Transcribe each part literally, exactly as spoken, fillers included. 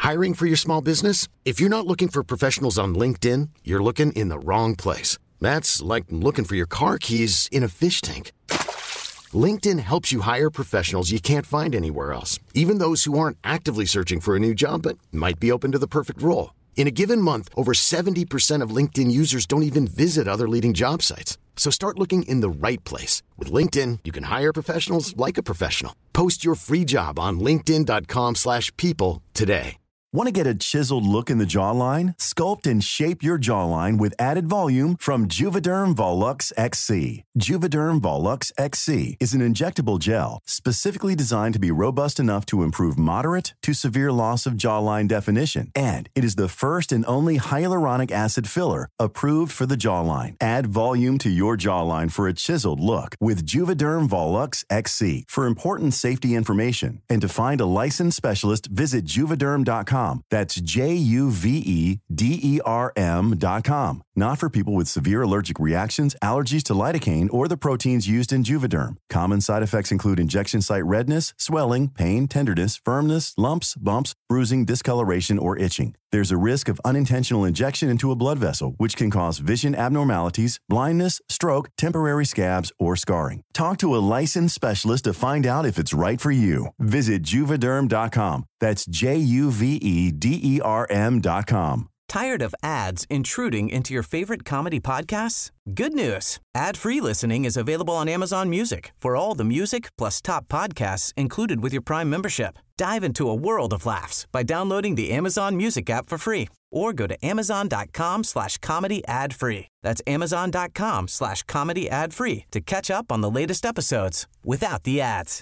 Hiring for your small business? If you're not looking for professionals on LinkedIn, you're looking in the wrong place. That's like looking for your car keys in a fish tank. LinkedIn helps you hire professionals you can't find anywhere else, even those who aren't actively searching for a new job but might be open to the perfect role. In a given month, over seventy percent of LinkedIn users don't even visit other leading job sites. So start looking in the right place. With LinkedIn, you can hire professionals like a professional. Post your free job on linkedin.com slash people today. Want to get a chiseled look in the jawline? Sculpt and shape your jawline with added volume from Juvederm Volux X C. Juvederm Volux X C is an injectable gel specifically designed to be robust enough to improve moderate to severe loss of jawline definition. And it is the first and only hyaluronic acid filler approved for the jawline. Add volume to your jawline for a chiseled look with Juvederm Volux X C. For important safety information and to find a licensed specialist, visit juvederm dot com. That's J U V E D E R M dot com. Not for people with severe allergic reactions, allergies to lidocaine, or the proteins used in Juvederm. Common side effects include injection site redness, swelling, pain, tenderness, firmness, lumps, bumps, bruising, discoloration, or itching. There's a risk of unintentional injection into a blood vessel, which can cause vision abnormalities, blindness, stroke, temporary scabs, or scarring. Talk to a licensed specialist to find out if it's right for you. Visit juvederm dot com. That's J U V E D E R M dot com. Tired of ads intruding into your favorite comedy podcasts? Good news. Ad-free listening is available on Amazon Music for all the music plus top podcasts included with your Prime membership. Dive into a world of laughs by downloading the Amazon Music app for free or go to amazon.com slash comedy ad free. That's amazon.com slash comedy ad free to catch up on the latest episodes without the ads.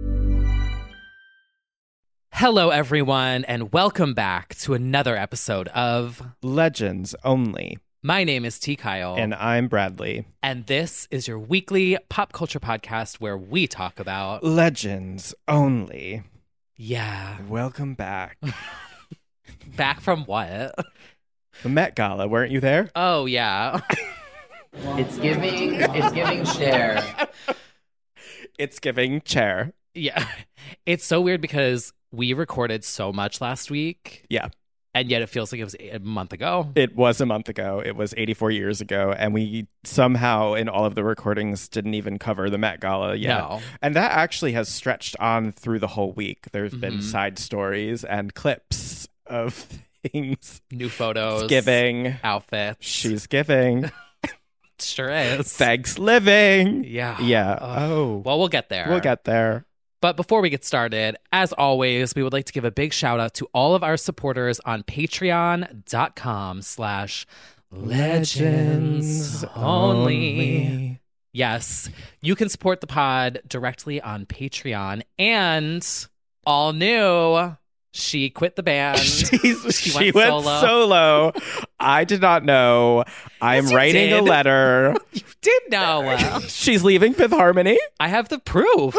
Hello, everyone, and welcome back to another episode of Legends Only. My name is T. Kyle. And I'm Bradley. And this is your weekly pop culture podcast where we talk about Legends Only. Yeah. Welcome back. Back from what? The Met Gala. Weren't you there? Oh, yeah. It's giving, it's giving Cher. It's giving Cher. Yeah. It's so weird because we recorded so much last week. Yeah. And yet it feels like it was a month ago. It was a month ago. It was eighty-four years ago. And we somehow, in all of the recordings, didn't even cover the Met Gala yet. No. And that actually has stretched on through the whole week. There's Mm-hmm. been side stories and clips of things. New photos. It's giving. Outfits. She's giving. Sure is. Thanks living. Yeah. Yeah. Ugh. Oh. Well, we'll get there. We'll get there. But before we get started, as always, we would like to give a big shout out to all of our supporters on patreon.com slash legends only. Yes, you can support the pod directly on Patreon. And all new, she quit the band. She's, she, she went, went solo. solo. I did not know. I'm Yes, you writing did. a letter. You did know. She's leaving Fifth Harmony. I have the proof.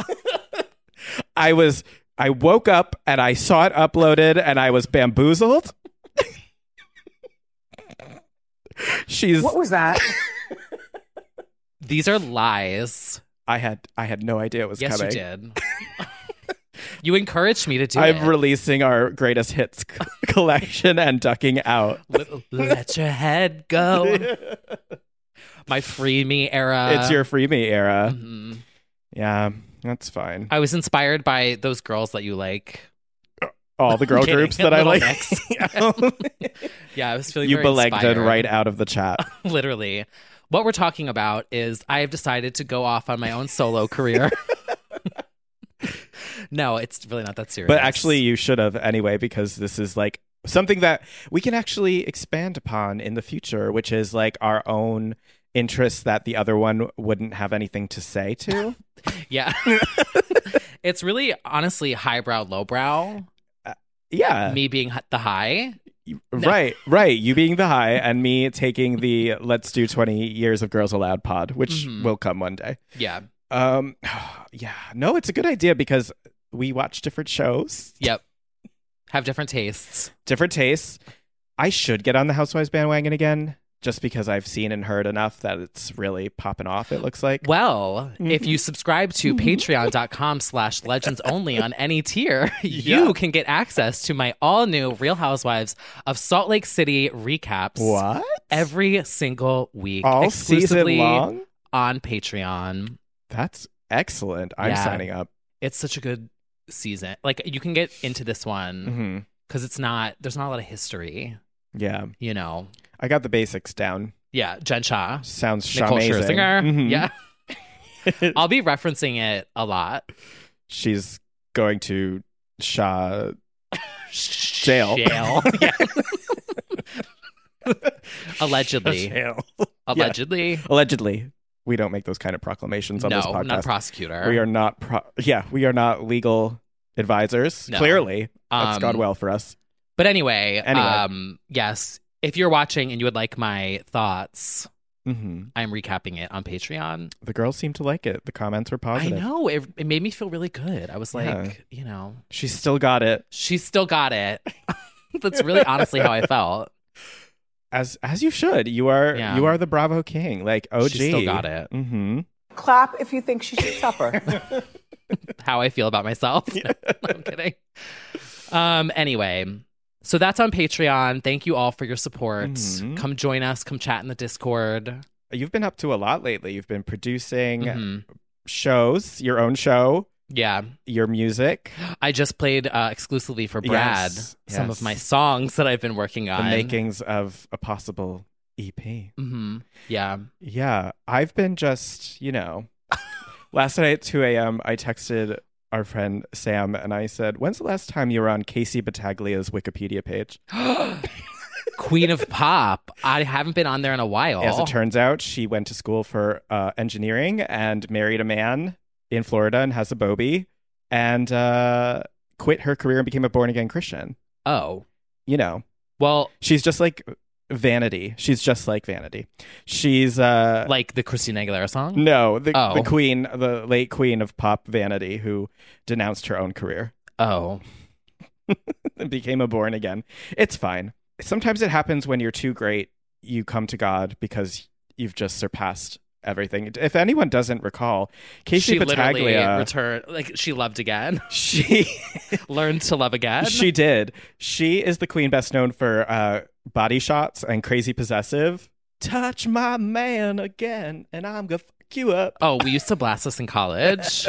I was, I woke up and I saw it uploaded and I was bamboozled. She's. What was that? These are lies. I had, I had no idea it was Yes, coming. you did. You encouraged me to do I'm it. releasing our greatest hits c- collection and ducking out. Let, let your head go. My free me era. It's your free me era. Mhm. Yeah, that's fine. I was inspired by those girls that you like. All the girl Kidding. groups that I Little like. mix. Yeah, I was feeling You very belegged inspired. right out of the chat. Literally. What we're talking about is I have decided to go off on my own solo career. No, it's really not that serious. But actually, you should have anyway, because this is like something that we can actually expand upon in the future, which is like our own interests that the other one wouldn't have anything to say to. Yeah. It's really, honestly, highbrow, lowbrow. Yeah. Me being h- the high. Right, right. You being the high and me taking the let's do twenty years of Girls Aloud pod, which Mhm. will come one day. Yeah. Um, yeah. No, it's a good idea because we watch different shows. Yep. Have different tastes. Different tastes. I should get on the Housewives bandwagon again just because I've seen and heard enough that it's really popping off, it looks like. Well, if you subscribe to patreon.com slash legends only on any tier, you Yeah. can get access to my all new Real Housewives of Salt Lake City recaps What? every single week. All exclusively season long? on Patreon. That's excellent. I'm Yeah. signing up. It's such a good season. Like, you can get into this one hmm because it's not, there's not a lot of history, Yeah. you know? I got the basics down. Yeah, Jen Shah, Sounds Nicole amazing. Scherzinger. Mhm. Yeah. I'll be referencing it a lot. She's going to Shaw jail. Jail. Yeah. Allegedly. Jail. Allegedly. Allegedly. We don't make those kind of proclamations on No, this I'm podcast. not a prosecutor. We are not pro- yeah, we are not legal advisors. No. Clearly. That's Um, gone well for us. But anyway, Anyway. um, yes, if you're watching and you would like my thoughts, hmm I'm recapping it on Patreon. The girls seem to like it. The comments were I positive. know. It, it made me feel really good. I was like, Yeah. you know, She's still got it. she's still got it. That's really honestly how I felt. As as you should. You are Yeah. you are the Bravo King. Like O G. She still got it. Mm-hmm. Clap if you think she should suffer. How I feel about myself. No, I'm kidding. Um, anyway, so that's on Patreon. Thank you all for your support. Mhm. Come join us. Come chat in the Discord. You've been up to a lot lately. You've been producing Mhm. shows, your own show, Yeah. your music, I just played uh, exclusively for Brad Yes, some yes. of my songs that I've been working on. the makings of a possible E P. hmm Yeah. Yeah, I've been just, you know, last night at two a.m., I texted our friend Sam and I said, when's the last time you were on Casey Battaglia's Wikipedia page? Queen of Pop. I haven't been on there in a while. As it turns out, she went to school for uh, engineering and married a man in Florida and has a Bobby and uh, quit her career and became a born-again Christian. Oh. You know, Well, she's just like Vanity. She's just like Vanity. She's uh, like the Christina Aguilera song? no, the, Oh. the queen, the late queen of pop, Vanity, who denounced her own career Oh. and became a born again. It's fine. Sometimes it happens when you're too great. You come to God because you've just surpassed everything. If anyone doesn't recall, Casey she literally Battaglia, returned, like she loved again. she Learned to love again. she did. She is the queen best known for uh, Body Shots and Crazy Possessive. Touch my man again, and I'm gonna fuck you up. Oh, we used to blast this in college.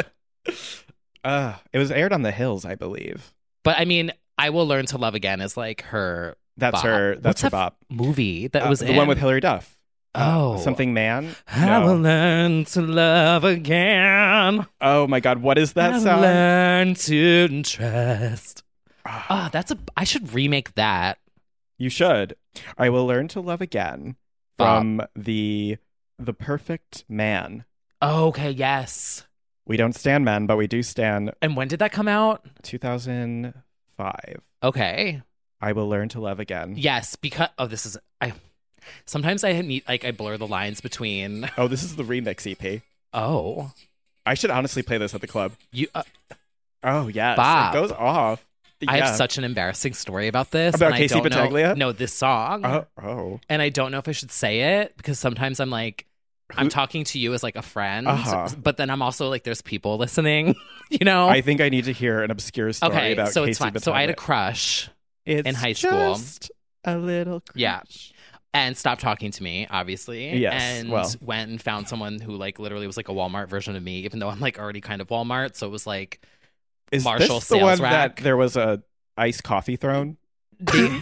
Uh, it was aired on The Hills, I believe. But I mean, I Will Learn to Love Again is like her That's bop. her. That's What's her that bop. movie that Uh, was the in? one with Hilary Duff. Uh, Oh. something man. I will No. learn to love again. Oh my God, what is that I will song? learn to trust. Ah, Oh, that's a. I should remake that. you should. I will learn to love again from the the perfect man. Oh, okay, yes. We don't stand men, but we do stand. And when did that come out? two thousand five. Okay. I will learn to love again. Yes, because oh, this is I. Sometimes I need like I blur the lines between. Oh, this is the remix E P. Oh, I should honestly play this at the club. you. Uh, Oh yes, Bob. it goes off. I Yeah. have such an embarrassing story about this. About and I Casey don't know- Battaglia? No, this song. Oh, oh. And I don't know if I should say it because sometimes I'm like, I'm Who- talking to you as like a friend, Uh-huh. but then I'm also like, there's people listening, you know? I think I need to hear an obscure story okay, about so Casey it's fine. Battaglia. So I had a crush It's in high school. just a little crush. Yeah. and stopped talking to me, obviously. Yes, And well. went and found someone who like literally was like a Walmart version of me, even though I'm like already kind of Walmart. So it was like Is Marshall this the sales one rack. that there was a iced coffee thrown? the-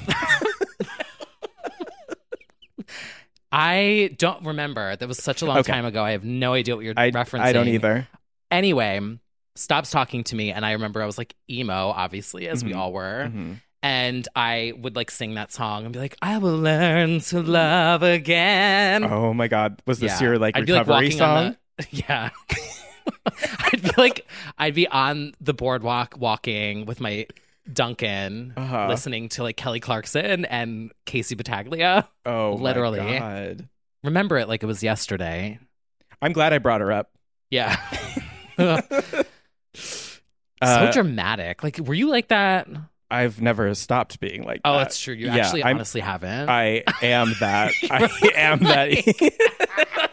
I don't remember. That was such a long Okay. time ago. I have no idea what you're I, referencing. I don't either. Anyway, stops talking to me, and I remember I was like emo, obviously, as we Mhm. all were. Mhm. And I would like sing that song and be like, I will learn to love again. Oh my God. Was this Yeah. your like I'd be, like, recovery walking on song? the- yeah. I'd be like, I'd be on the boardwalk walking with my Duncan, Uh-huh. listening to like Kelly Clarkson and Casey Battaglia. Oh, Literally. My God. Remember it like it was yesterday. I'm glad I brought her up. Yeah. so Uh, dramatic. Like, were you like that? I've never stopped being like Oh, that. that's true. You Yeah, actually I'm- honestly haven't. I am that. I am that.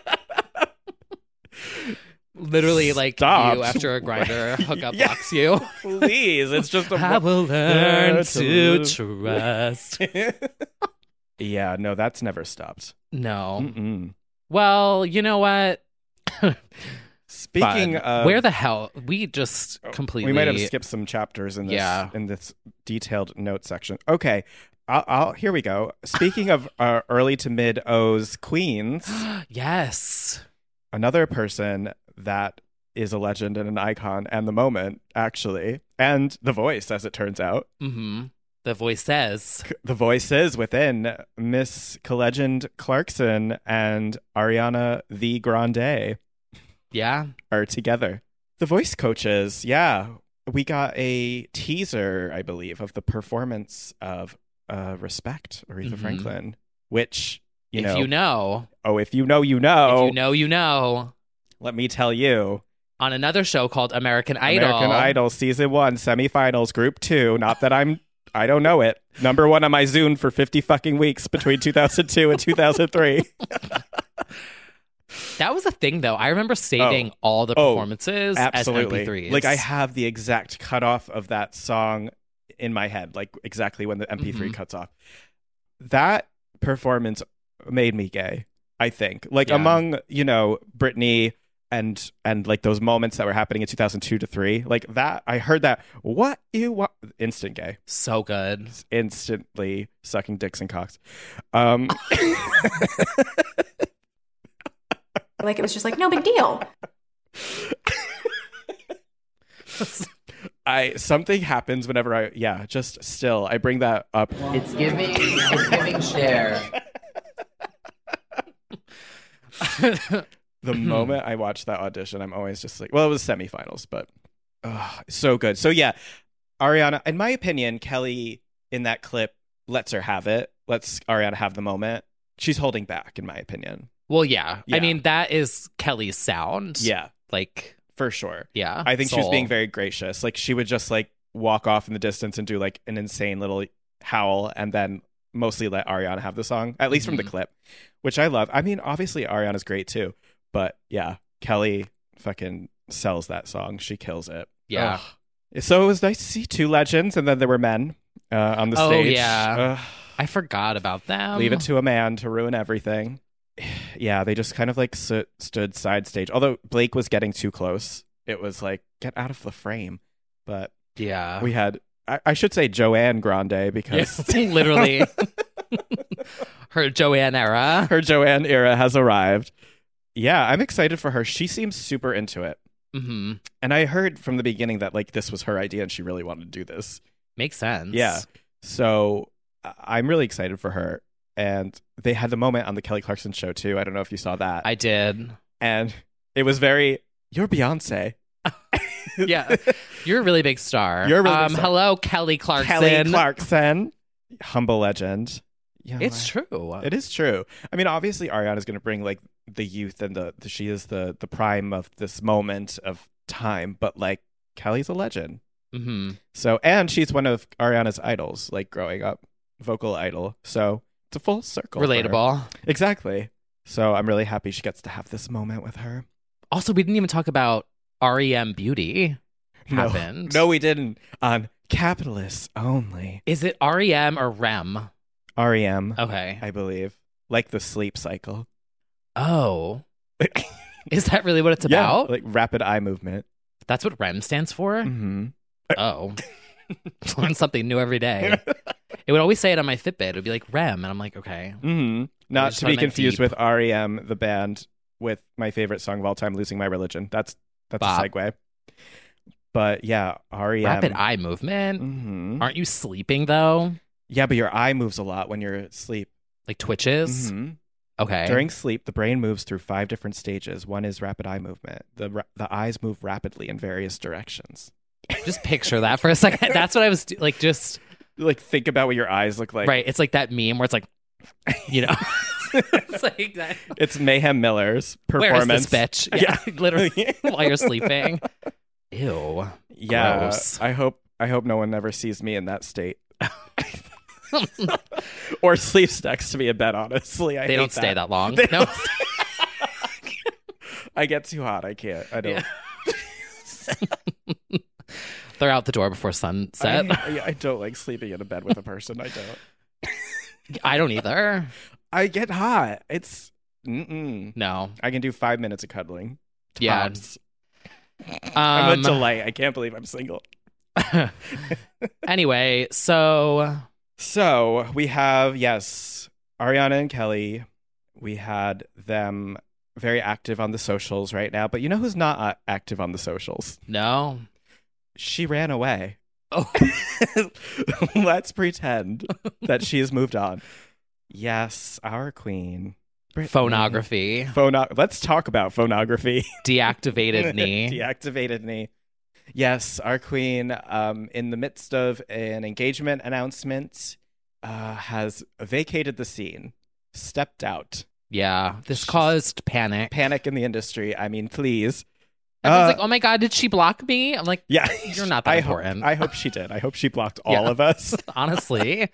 Literally, like Stop. you after a grinder hookup Yeah. blocks you. Please, it's just a. I will learn Learn to to- trust. Yeah, no, that's never stopped. No. Mm-mm. Well, you know what? Speaking Fun. of, Where the hell we just completely we might have skipped some chapters in this Yeah. in this detailed note section. Okay, I'll, I'll here we go. Speaking of uh, early to mid O's queens, Yes. another person that is a legend and an icon and the moment actually, and the voice, as it turns out. Mm-hmm. The voice says. The voices within Miss Collegend Clarkson and Ariana the Grande Yeah. are together. The voice coaches, yeah. We got a teaser, I believe, of the performance of uh, Respect, Aretha Mhm. Franklin, which, you if know, you know. oh, if you know, you know. If you know, you know. Let me tell you. On another show called American Idol. American Idol Season one, Semifinals, Group two. Not that I'm, I don't know it. Number one on my Zune for fifty fucking weeks between two thousand two and two thousand three. That was a thing, though. I remember saving Oh. all the Oh, performances Absolutely. as M P threes. Like, I have the exact cutoff of that song in my head, like exactly when the M P three Mhm. cuts off. That performance made me gay, I think. Like, Yeah. among, you know, Britney and and like those moments that were happening in two thousand two to three, like that, I heard that, what you want, instant gay. So good. Instantly sucking dicks and cocks. Um, Like, it was just like, no big deal. I something happens whenever I, yeah, just still, I bring that up. It's giving. It's giving share. The moment I watch that audition, I'm always just like, well, it was semifinals, but oh, so good. So yeah, Ariana, in my opinion, Kelly in that clip lets her have it. Lets Ariana have the moment. She's holding back, in my opinion. Well, yeah. Yeah. I mean, that is Kelly's sound. Yeah, Like, for sure. yeah. I think she was soul. being very gracious. Like, she would just like walk off in the distance and do like an insane little howl, and then mostly let Ariana have the song, at least from the Mhm. clip, which I love. I mean, obviously Ariana's great too, but yeah, Kelly fucking sells that song. She kills it. Yeah. Ugh. So it was nice to see two legends, and then there were men uh, on the Oh, stage. yeah. Ugh. I forgot about them. Leave it to a man to ruin everything. Yeah, they just kind of like stood, stood side stage. Although Blake was getting too close, it was like, get out of the frame. But Yeah. we had, I, I should say Joanne Grande, because Yeah, literally. Her Joanne era. her Joanne era has arrived. Yeah, I'm excited for her. She seems super into it. Mm-hmm. And I heard from the beginning that like this was her idea and she really wanted to do this. Makes sense. Yeah. So I- I'm really excited for her. And they had the moment on the Kelly Clarkson show too. I don't know if you saw that. I did. And it was very, you're Beyonce. Yeah. You're a really big star. You're a really big um, star. Hello, Kelly Clarkson. Kelly Clarkson. Humble legend. You know, It's I- true. It is true. I mean, obviously Ariana's going to bring like the youth and the, the she is the the prime of this moment of time, but like Kelly's a legend. Mm-hmm. So, and she's one of Ariana's idols, like growing up, vocal idol. So it's a full circle. for her. Relatable. Exactly. So I'm really happy she gets to have this moment with her. Also, we didn't even talk about R E M Beauty. No. Happened. No, we didn't. On Capitalists Only. Is it R E M or R E M? R E M, Okay. I believe. Like the sleep cycle. Oh. Is that really what it's Yeah, about? like rapid eye movement. That's what R E M stands for? Mm-hmm. Oh. Learn something new every day. It would always say it on my Fitbit. It would be like R E M. And I'm like, okay. Mm-hmm. Not just to thought be it meant confused deep. with R E M, the band, with my favorite song of all time, Losing My Religion. That's that's Bop. a segue. But yeah, R E M. Rapid eye movement. Mm-hmm. Aren't you sleeping, though? Yeah, but your eye moves a lot when you're asleep. Like twitches? Mhm. Okay. During sleep, the brain moves through five different stages. One is rapid eye movement. The ra- the eyes move rapidly in various directions. Just picture that for a second. That's what I was do- like, just, Like, think about what your eyes look like. right. It's like that meme where it's like, you know, it's like that. It's Mayhem Miller's Where is performance. this bitch? Yeah, literally, while you're sleeping. Ew. Yeah, Gross. I hope I hope no one ever sees me in that state. Or sleeps next to me in bed, honestly. I They hate don't stay that long. They No. don't- I get too hot. I can't. I don't. Yeah. They're out the door before sunset. I, I, I don't like sleeping in a bed with a person. I don't. I don't either. I get hot. It's mm-mm. No. I can do five minutes of cuddling. Yeah. Tops. I'm a Um, delight. I can't believe I'm single. Anyway, so So we have, yes, Ariana and Kelly. We had them very active on the socials right now. But you know who's not uh, active on the socials? no. She ran away. Oh. Let's pretend that she has moved on. Yes, our queen. Britney. Phonography. Phono- Let's talk about phonography. Deactivated knee. Deactivated knee. Yes, our queen, um, in the midst of an engagement announcement, uh, has vacated the scene, stepped out. Yeah. This caused panic. Panic in the industry. I mean, please. Everyone's Uh, like, oh my God, did she block me? I'm like, Yeah, You're not that I important. Hope, I hope she did. I hope she blocked all Yeah. of us. honestly.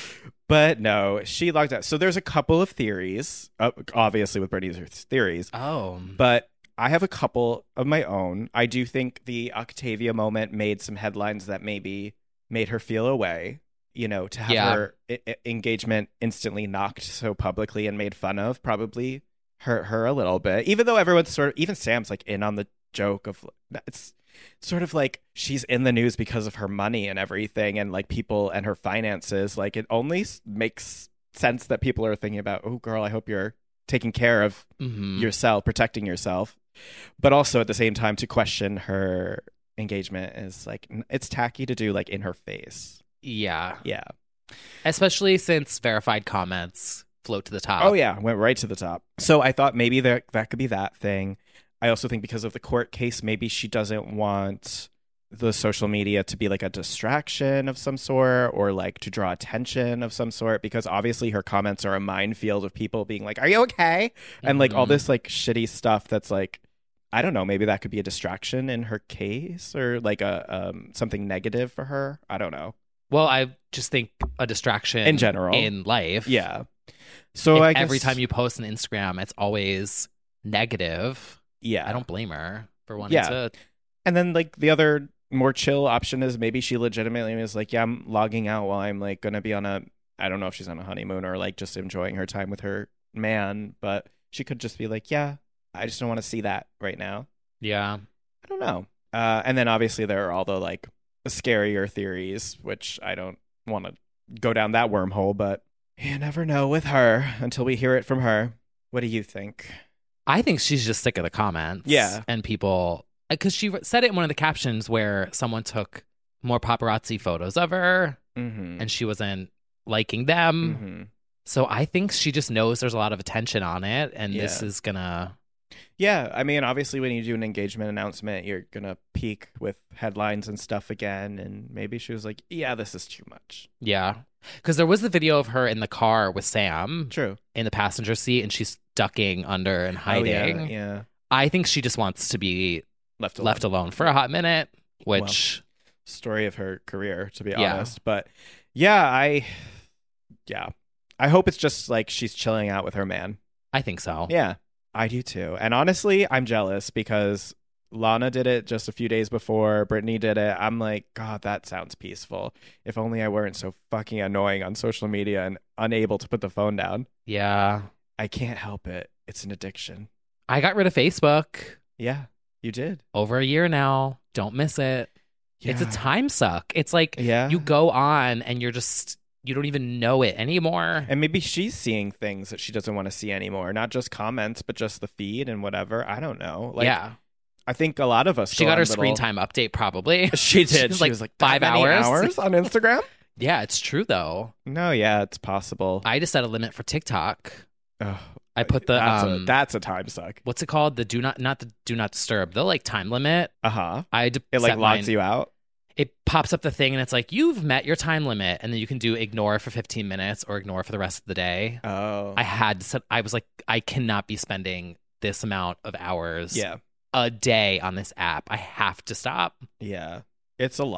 But no, she logged out. So there's a couple of theories, uh, obviously with Britney's theories, Oh. but I have a couple of my own. I do think the Octavia moment made some headlines that maybe made her feel away. You know, to have Yeah. her I- I- engagement instantly knocked so publicly and made fun of probably hurt her a little bit. Even though everyone's sort of, even Sam's like in on the joke of, it's sort of like she's in the news because of her money and everything, and like people and her finances. Like it only s- makes sense that people are thinking about, oh girl, I hope you're taking care of Mhm. yourself, protecting yourself. But also at the same time, to question her engagement is like, n- it's tacky to do like in her face. Yeah. Yeah. Especially since verified comments float to the top. Oh yeah, went right to the top. So I thought maybe there that could be that thing. I also think because of the court case, maybe she doesn't want the social media to be like a distraction of some sort, or like to draw attention of some sort, because obviously her comments are a minefield of people being like, are you okay? And like all Mhm. this like shitty stuff that's like, I don't know, maybe that could be a distraction in her case, or like a um something negative for her. I don't know. Well, I just think a distraction In general. in life. Yeah. So If I guess every time you post on Instagram, it's always negative. yeah. I don't blame her for wanting Yeah. to. And then like the other more chill option is maybe she legitimately is like, yeah, I'm logging out while I'm like going to be on a, I don't know if she's on a honeymoon or like just enjoying her time with her man, but she could just be like, yeah, I just don't want to see that right now. Yeah. I don't know. Uh, and then obviously there are all the like scarier theories, which I don't want to go down that wormhole, but you never know with her until we hear it from her. What do you think? I think she's just sick of the comments. Yeah. And people, because she said it in one of the captions where someone took more paparazzi photos of her Mm-hmm. and she wasn't liking them. Mm-hmm. So I think she just knows there's a lot of attention on it, and this Yeah. is gonna. Yeah, I mean, obviously, when you do an engagement announcement, you're gonna peak with headlines and stuff again, and maybe she was like, "Yeah, this is too much." Yeah. Because there was the video of her in the car with Sam True. in the passenger seat, and she's ducking under and hiding. Oh, yeah, yeah. I think she just wants to be Left alone. left alone for a hot minute, which Story of her career, to be Yeah. honest. But yeah, I, yeah, I hope it's just like she's chilling out with her man. I think so. Yeah, I do too. And honestly, I'm jealous because Lana did it just a few days before. Brittany did it. I'm like, God, that sounds peaceful. If only I weren't so fucking annoying on social media and unable to put the phone down. Yeah. I can't help it. It's an addiction. I got rid of Facebook Yeah, you did. over a year now. Don't miss it. It's a Yeah. time suck. It's like Yeah. you go on and you're just, you don't even know it anymore. And maybe she's seeing things that she doesn't want to see anymore. Not just comments, but just the feed and whatever. I don't know. Like, yeah. I think a lot of us. She go got on her little- screen time update probably. She did. She was She like, was like five "That many hours?" hours on Instagram. Yeah, it's true though. No, yeah, it's possible. I just set a limit for TikTok. Ugh, I put the that's, um a, that's a time suck. what's it called? The do not not the do not disturb. The like time limit. Uh huh. I d- It like set logs mine- you out. It pops up the thing and it's like you've met your time limit, and then you can do ignore for fifteen minutes or ignore for the rest of the day. Oh, I had to set. I was like, I cannot be spending this amount of hours yeah, a day on this app. I have to stop. yeah. It's a lot.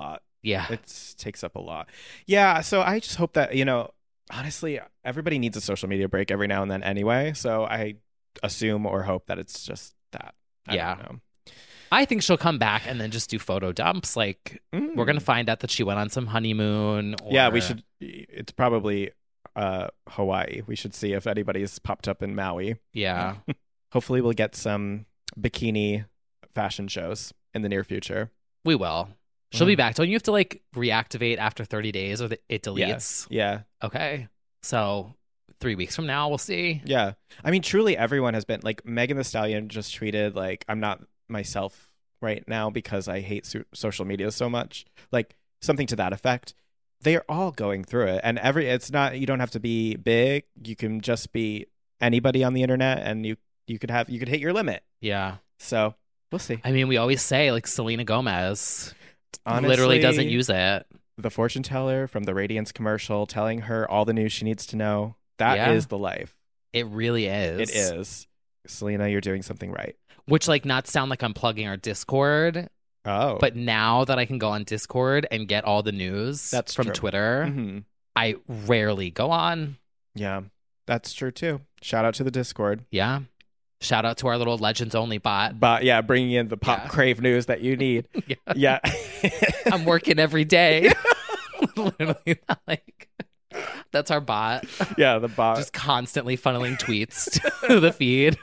Yeah. It takes up a lot. Yeah, so I just hope that, you know, honestly, everybody needs a social media break every now and then anyway. So I assume or hope that it's just that. I Yeah. don't know. I think she'll come back and then just do photo dumps. Like, Mm. we're going to find out that she went on some honeymoon. Or... Yeah, we should. It's probably uh, Hawaii. We should see if anybody's popped up in Maui. Yeah. Hopefully, we'll get some bikini fashion shows in the near future. We will. She'll Mm. be back. Don't you have to, like, reactivate after thirty days or the, it deletes? Yeah. Okay. So, three weeks from now, we'll see. Yeah. I mean, truly, everyone has been like Megan Thee Stallion just tweeted, like, I'm not myself right now because I hate so- social media so much. Like, something to that effect. They are all going through it. And every, it's not, you don't have to be big. You can just be anybody on the internet and you, you could have, you could hit your limit. Yeah. So we'll see. I mean, we always say, like, Selena Gomez Honestly, literally doesn't use it. The fortune teller from the Radiance commercial telling her all the news she needs to know. That is Yeah. the life. It really is. It is. Selena, you're doing something right. Which, like, not sound like I'm plugging our Discord, Oh. but now that I can go on Discord and get all the news That's from true. Twitter, hmm I rarely go on. Yeah, that's true too. Shout out to the Discord. Yeah. Shout out to our little Legends Only bot. But yeah, bringing in the pop Yeah. crave news that you need. Yeah. Yeah. I'm working every day. Literally, like, that's our bot. Yeah, the bot. Just constantly funneling tweets to the feed.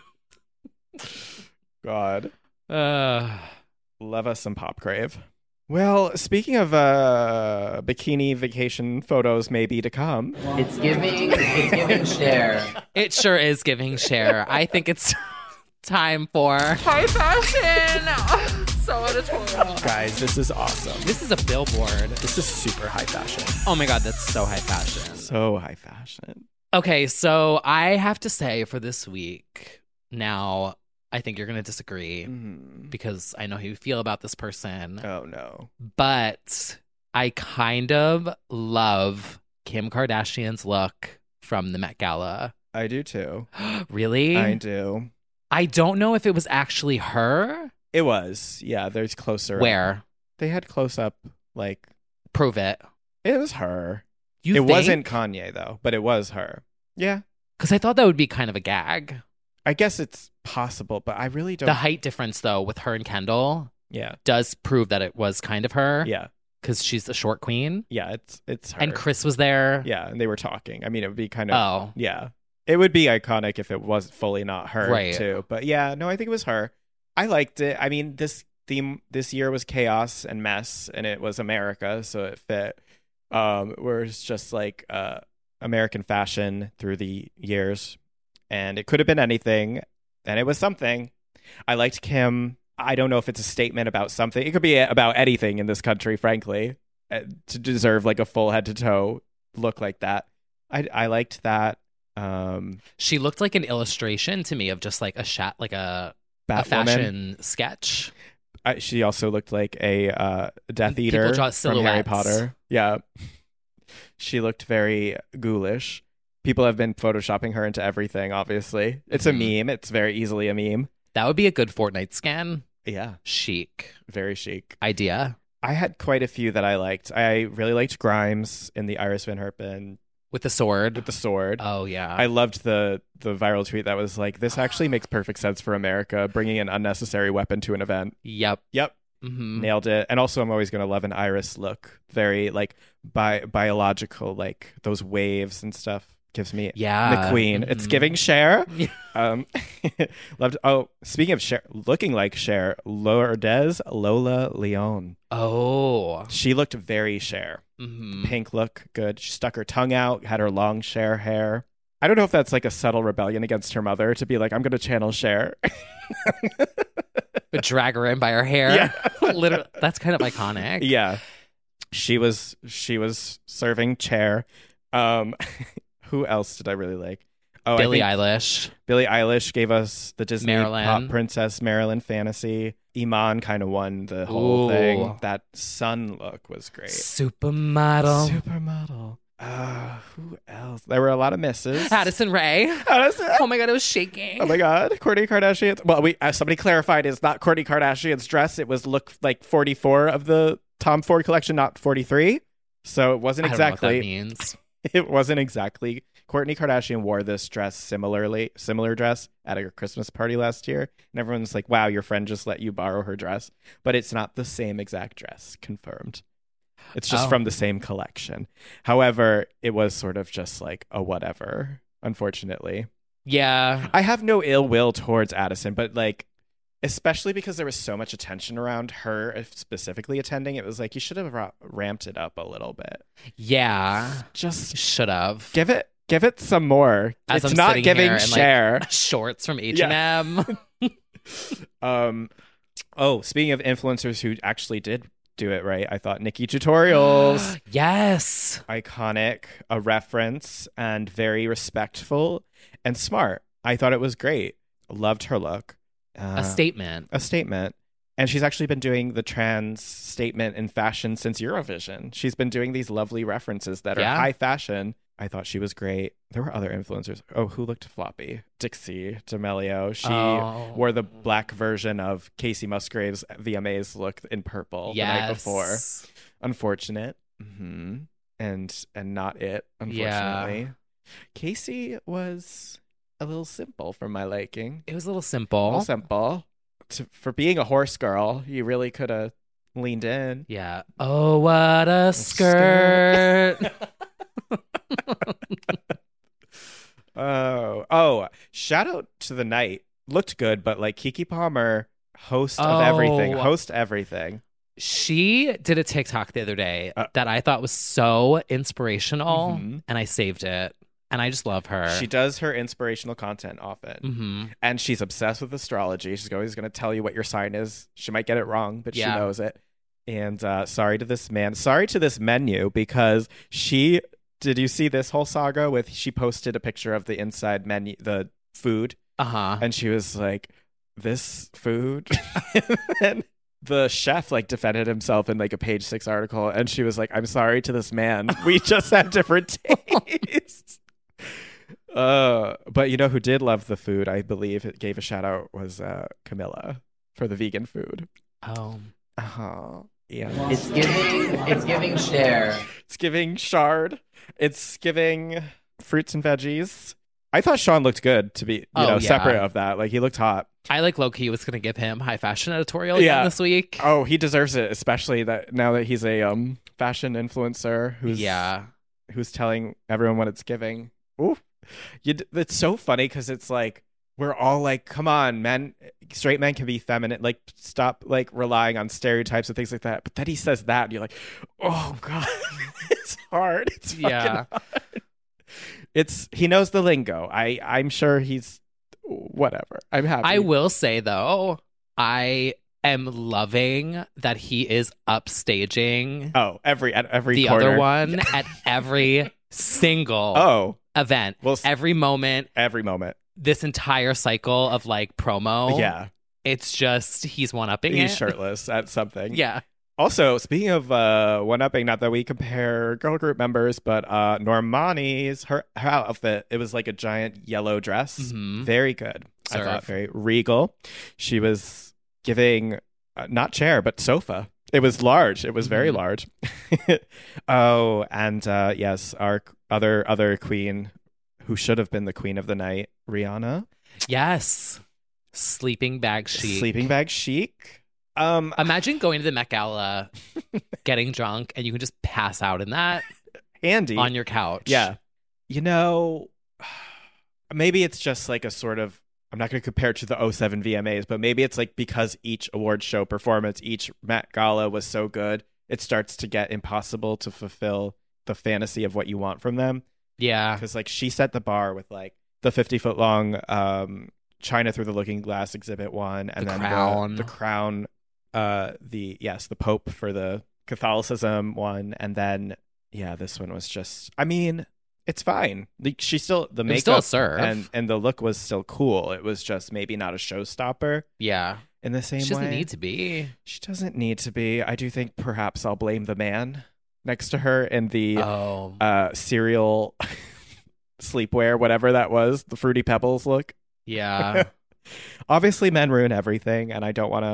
God. Uh, Love us some pop crave. Well, speaking of uh, bikini vacation photos maybe to come. It's giving, it's giving share. it sure is giving share. I think it's time for high fashion. So editorial. Guys, this is awesome. This is a billboard. This is super high fashion. Oh my God, that's so high fashion. So high fashion. Okay, so I have to say for this week, now I think you're going to disagree Mm. because I know how you feel about this person, Oh, no. but I kind of love Kim Kardashian's look from the Met Gala. I do too. Really? I do. I don't know if it was actually her. It was. Yeah, there's closer. Where? They had close up, like, Prove it. it was her. You it think? wasn't Kanye, though, but it was her. Yeah. Because I thought that would be kind of a gag. I guess it's possible, but I really don't. The height difference, though, with her and Kendall yeah. does prove that it was kind of her. Yeah. Because she's a short queen. Yeah, it's it's her. And Chris was there. Yeah, and they were talking. I mean, it would be kind of. Oh. Yeah. It would be iconic if it was fully not her, Right. too. But yeah, no, I think it was her. I liked it. I mean, this theme this year was chaos and mess, and it was America, so it fit. Um, where it's just like uh, American fashion through the years, and it could have been anything, and it was something. I liked Kim. I don't know if it's a statement about something. It could be about anything in this country, frankly, uh, to deserve like a full head to toe look like that. I I liked that. Um, She looked like an illustration to me of just like a shat, like a, a Batwoman. fashion sketch. I, she also looked like a uh, Death People Eater draw from Harry silhouettes. Potter. Yeah. She looked very ghoulish. People have been photoshopping her into everything, obviously. It's Mhm. a meme. It's very easily a meme. That would be a good Fortnite scan. Yeah. Chic Very chic. idea. I had quite a few that I liked. I really liked Grimes in the Iris Van Herpen With the sword. with the sword. Oh, yeah. I loved the the viral tweet that was like, this actually makes perfect sense for America, bringing an unnecessary weapon to an event. Yep. Yep. hmm Nailed it. And also, I'm always going to love an iris look. Very like bi- biological, like those waves and stuff. Gives me Yeah. the queen. It's Mhm. giving Cher. Yeah. Um, loved. Oh, speaking of Cher, looking like Cher, Lourdes Lola Leon. Oh. She looked very Cher. hmm Pink look good. She stuck her tongue out, had her long Cher hair. I don't know if that's like a subtle rebellion against her mother to be like, I'm going to channel Cher. Drag her in by her hair. Yeah. Literally, that's kind of iconic. Yeah. She was she was serving chair. Um who else did I really like? Oh, Billie I think Eilish. Billie Eilish gave us the Disney Marilyn. pop princess Marilyn fantasy. Iman kind of won the whole Ooh. thing. That sun look was great. Supermodel. Supermodel. Uh, who else? There were a lot of misses. Addison Rae. Addison. Oh my God, it was shaking. Oh my God, Kourtney Kardashian's. Well, we uh, somebody clarified it's not Kourtney Kardashian's dress. It was look like forty-four of the Tom Ford collection, not forty-three. So it wasn't I don't know what exactly. that means. It wasn't exactly. Kourtney Kardashian wore this dress similarly, similar dress at a Christmas party last year, and everyone's like, "Wow, your friend just let you borrow her dress," but it's not the same exact dress. Confirmed. It's just Oh. from the same collection. However, it was sort of just like a whatever. Unfortunately, Yeah. I have no ill will towards Addison, but like, especially because there was so much attention around her specifically attending, it was like you should have ra- ramped it up a little bit. Yeah. Just Should have. give it, give it some more. As it's I'm not sitting giving here in, share. like, shorts from H and M. um, oh, speaking of influencers who actually did do it right, I thought Nikki Tutorials, Yes. iconic, a reference, and very respectful and smart. I thought it was great. Loved her look. Uh, A statement. a statement. And she's actually been doing the trans statement in fashion since Eurovision. She's been doing these lovely references that are Yeah. high fashion. I thought she was great. There were other influencers. Oh, who looked floppy? Dixie D'Amelio. She Oh. wore the black version of Casey Musgrave's V M As look in purple Yes. the night before. Unfortunate. hmm And and not it, unfortunately. Casey was a little simple for my liking. It was a little A simple. little simple. To, for being a horse girl, you really could have leaned in. Yeah. Oh, what a skirt. Oh, oh! Shout out to the night. Looked good, but like Keke Palmer, host of everything, Oh. host everything. She did a TikTok the other day Uh, that I thought was so inspirational, Mhm. and I saved it. And I just love her. She does her inspirational content often, hmm and she's obsessed with astrology. She's always going to tell you what your sign is. She might get it wrong, but Yeah. she knows it. And uh, sorry to this man. Sorry to this menu because she. Did you see this whole saga with? She posted a picture of the inside menu, the food. Uh huh. And she was like, this food? And then the chef like defended himself in like a page six article. And she was like, I'm sorry to this man. We just have different tastes. uh, but you know who did love the food, I believe it gave a shout out, was uh, Camilla for the vegan food. Oh. Uh-huh. Yeah. It's giving. It's giving share. It's giving shard. It's giving fruits and veggies. I thought Sean looked good to be, you Oh, know, yeah. separate of that. Like he looked hot. I like low key was gonna give him high fashion editorial Yeah. again this week. Oh, he deserves it, especially that now that he's a um fashion influencer who's Yeah. who's telling everyone what it's giving. Ooh, you, d- it's so funny because it's like we're all like, come on, men, straight men can be feminine. Like, stop like relying on stereotypes and things like that. But then he says that, and you're like, oh god, it's hard. It's fucking Yeah. hard. It's he knows the lingo. I I'm sure he's whatever. I'm happy. I will say though, I am loving that he is upstaging Oh, every at every the corner. other one at every single Oh, event, well, s- every moment, every moment. this entire cycle of like promo. Yeah, It's just he's one upping he's it. shirtless at something. Yeah. Also, speaking of uh, one-upping, not that we compare girl group members, but uh, Normani's, her, her outfit, it was like a giant yellow dress. Mhm. Very good. I Serve. thought very regal. She was giving, uh, not chair, but sofa. It was large. It was very Mhm. large. Oh, and uh, yes, our other other queen, who should have been the queen of the night, Rihanna. Yes. Sleeping bag chic. Sleeping bag chic. Um, Imagine going to the Met Gala, getting drunk, and you can just pass out in that handy. on your couch. Yeah. You know, maybe it's just like a sort of, I'm not going to compare it to the oh seven V M As, but maybe it's like because each award show performance, each Met Gala was so good, it starts to get impossible to fulfill the fantasy of what you want from them. Yeah. Because like she set the bar with like the fifty foot long um, China Through the Looking Glass exhibit one, and The then Crown. the, the crown, uh, the, yes, the Pope for the Catholicism one. And then, yeah, this one was just, I mean, it's fine. Like, she still, the It was makeup still a serve. and, and the look was still cool. It was just maybe not a showstopper Yeah. in the same She doesn't way. need to be. She doesn't need to be. I do think perhaps I'll blame the man next to her in the Oh. uh, cereal sleepwear, whatever that was, the Fruity Pebbles look. Yeah. Obviously, men ruin everything, and I don't want to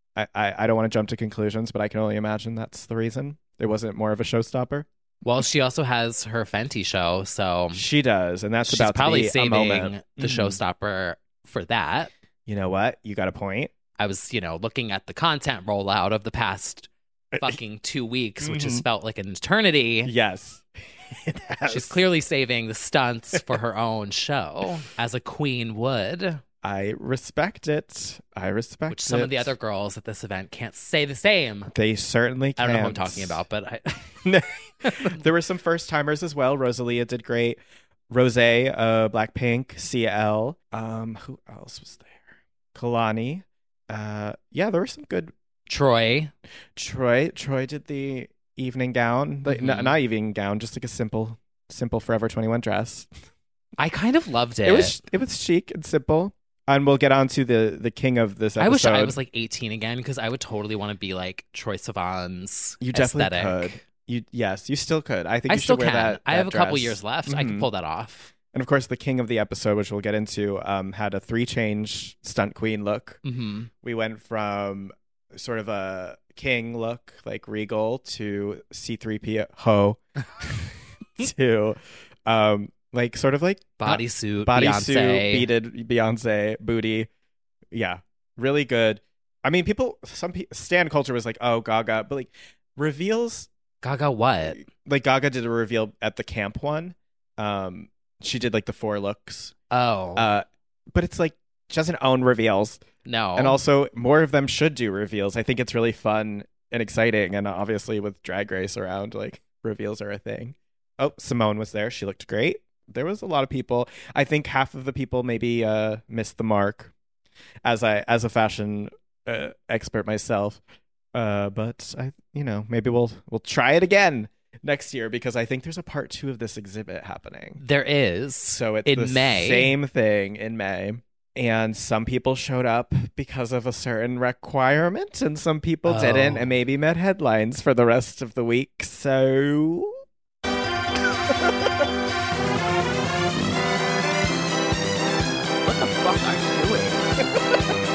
I, I, I don't want to jump to conclusions, but I can only imagine that's the reason. It wasn't more of a showstopper. Well, she also has her Fenty show, so she does, and that's she's about probably to be saving a moment. the Mhm. showstopper for that. You know what? You got a point. I was, you know, looking at the content rollout of the past fucking two weeks, which has felt like an eternity. Yes. It has. She's clearly saving the stunts for her own show, as a queen would. I respect it. I respect Which some it. of the other girls at this event can't say the same. They certainly I can't. don't know who I'm talking about, but I... There were some first timers as well. Rosalia did great. Rose, uh, Blackpink, C L. Um, who else was there? Kalani. Uh, yeah, there were some good. Troy. Troy. Troy did the evening gown. Like, Mhm. n- not evening gown, just like a simple, simple Forever twenty-one dress. I kind of loved it. It was it was chic and simple. And we'll get on to the the king of this episode. I wish I was like eighteen again, because I would totally want to be like Troy Sivan's You definitely aesthetic. could. You yes, you still could. I think I you still should wear can. that. I that have a couple dress. years left. I can Mhm. pull that off. And of course, the king of the episode, which we'll get into, um, had a three change stunt queen look. Mm-hmm. We went from sort of a king look, like regal, to C three P O to um, like sort of like Bodysuit, bodysuit, Beyonce. beaded Beyonce booty. Yeah, really good. I mean, people, some people, stan culture was like, oh, Gaga, but like reveals. Gaga what? Like Gaga did a reveal at the camp one. Um, she did like the four looks. Oh. Uh, but it's like she doesn't own reveals. No. And also, more of them should do reveals. I think it's really fun and exciting. And obviously, with Drag Race around, like reveals are a thing. Oh, Simone was there. She looked great. There was a lot of people. I think half of the people maybe uh, missed the mark. As I, as a fashion uh, expert myself, uh, but I, you know, maybe we'll we'll try it again next year, because I think there's a part two of this exhibit happening. There is. So it's in the May. same thing in May. And some people showed up because of a certain requirement, and some people Oh. didn't, and maybe met headlines for the rest of the week. So What the fuck are you doing?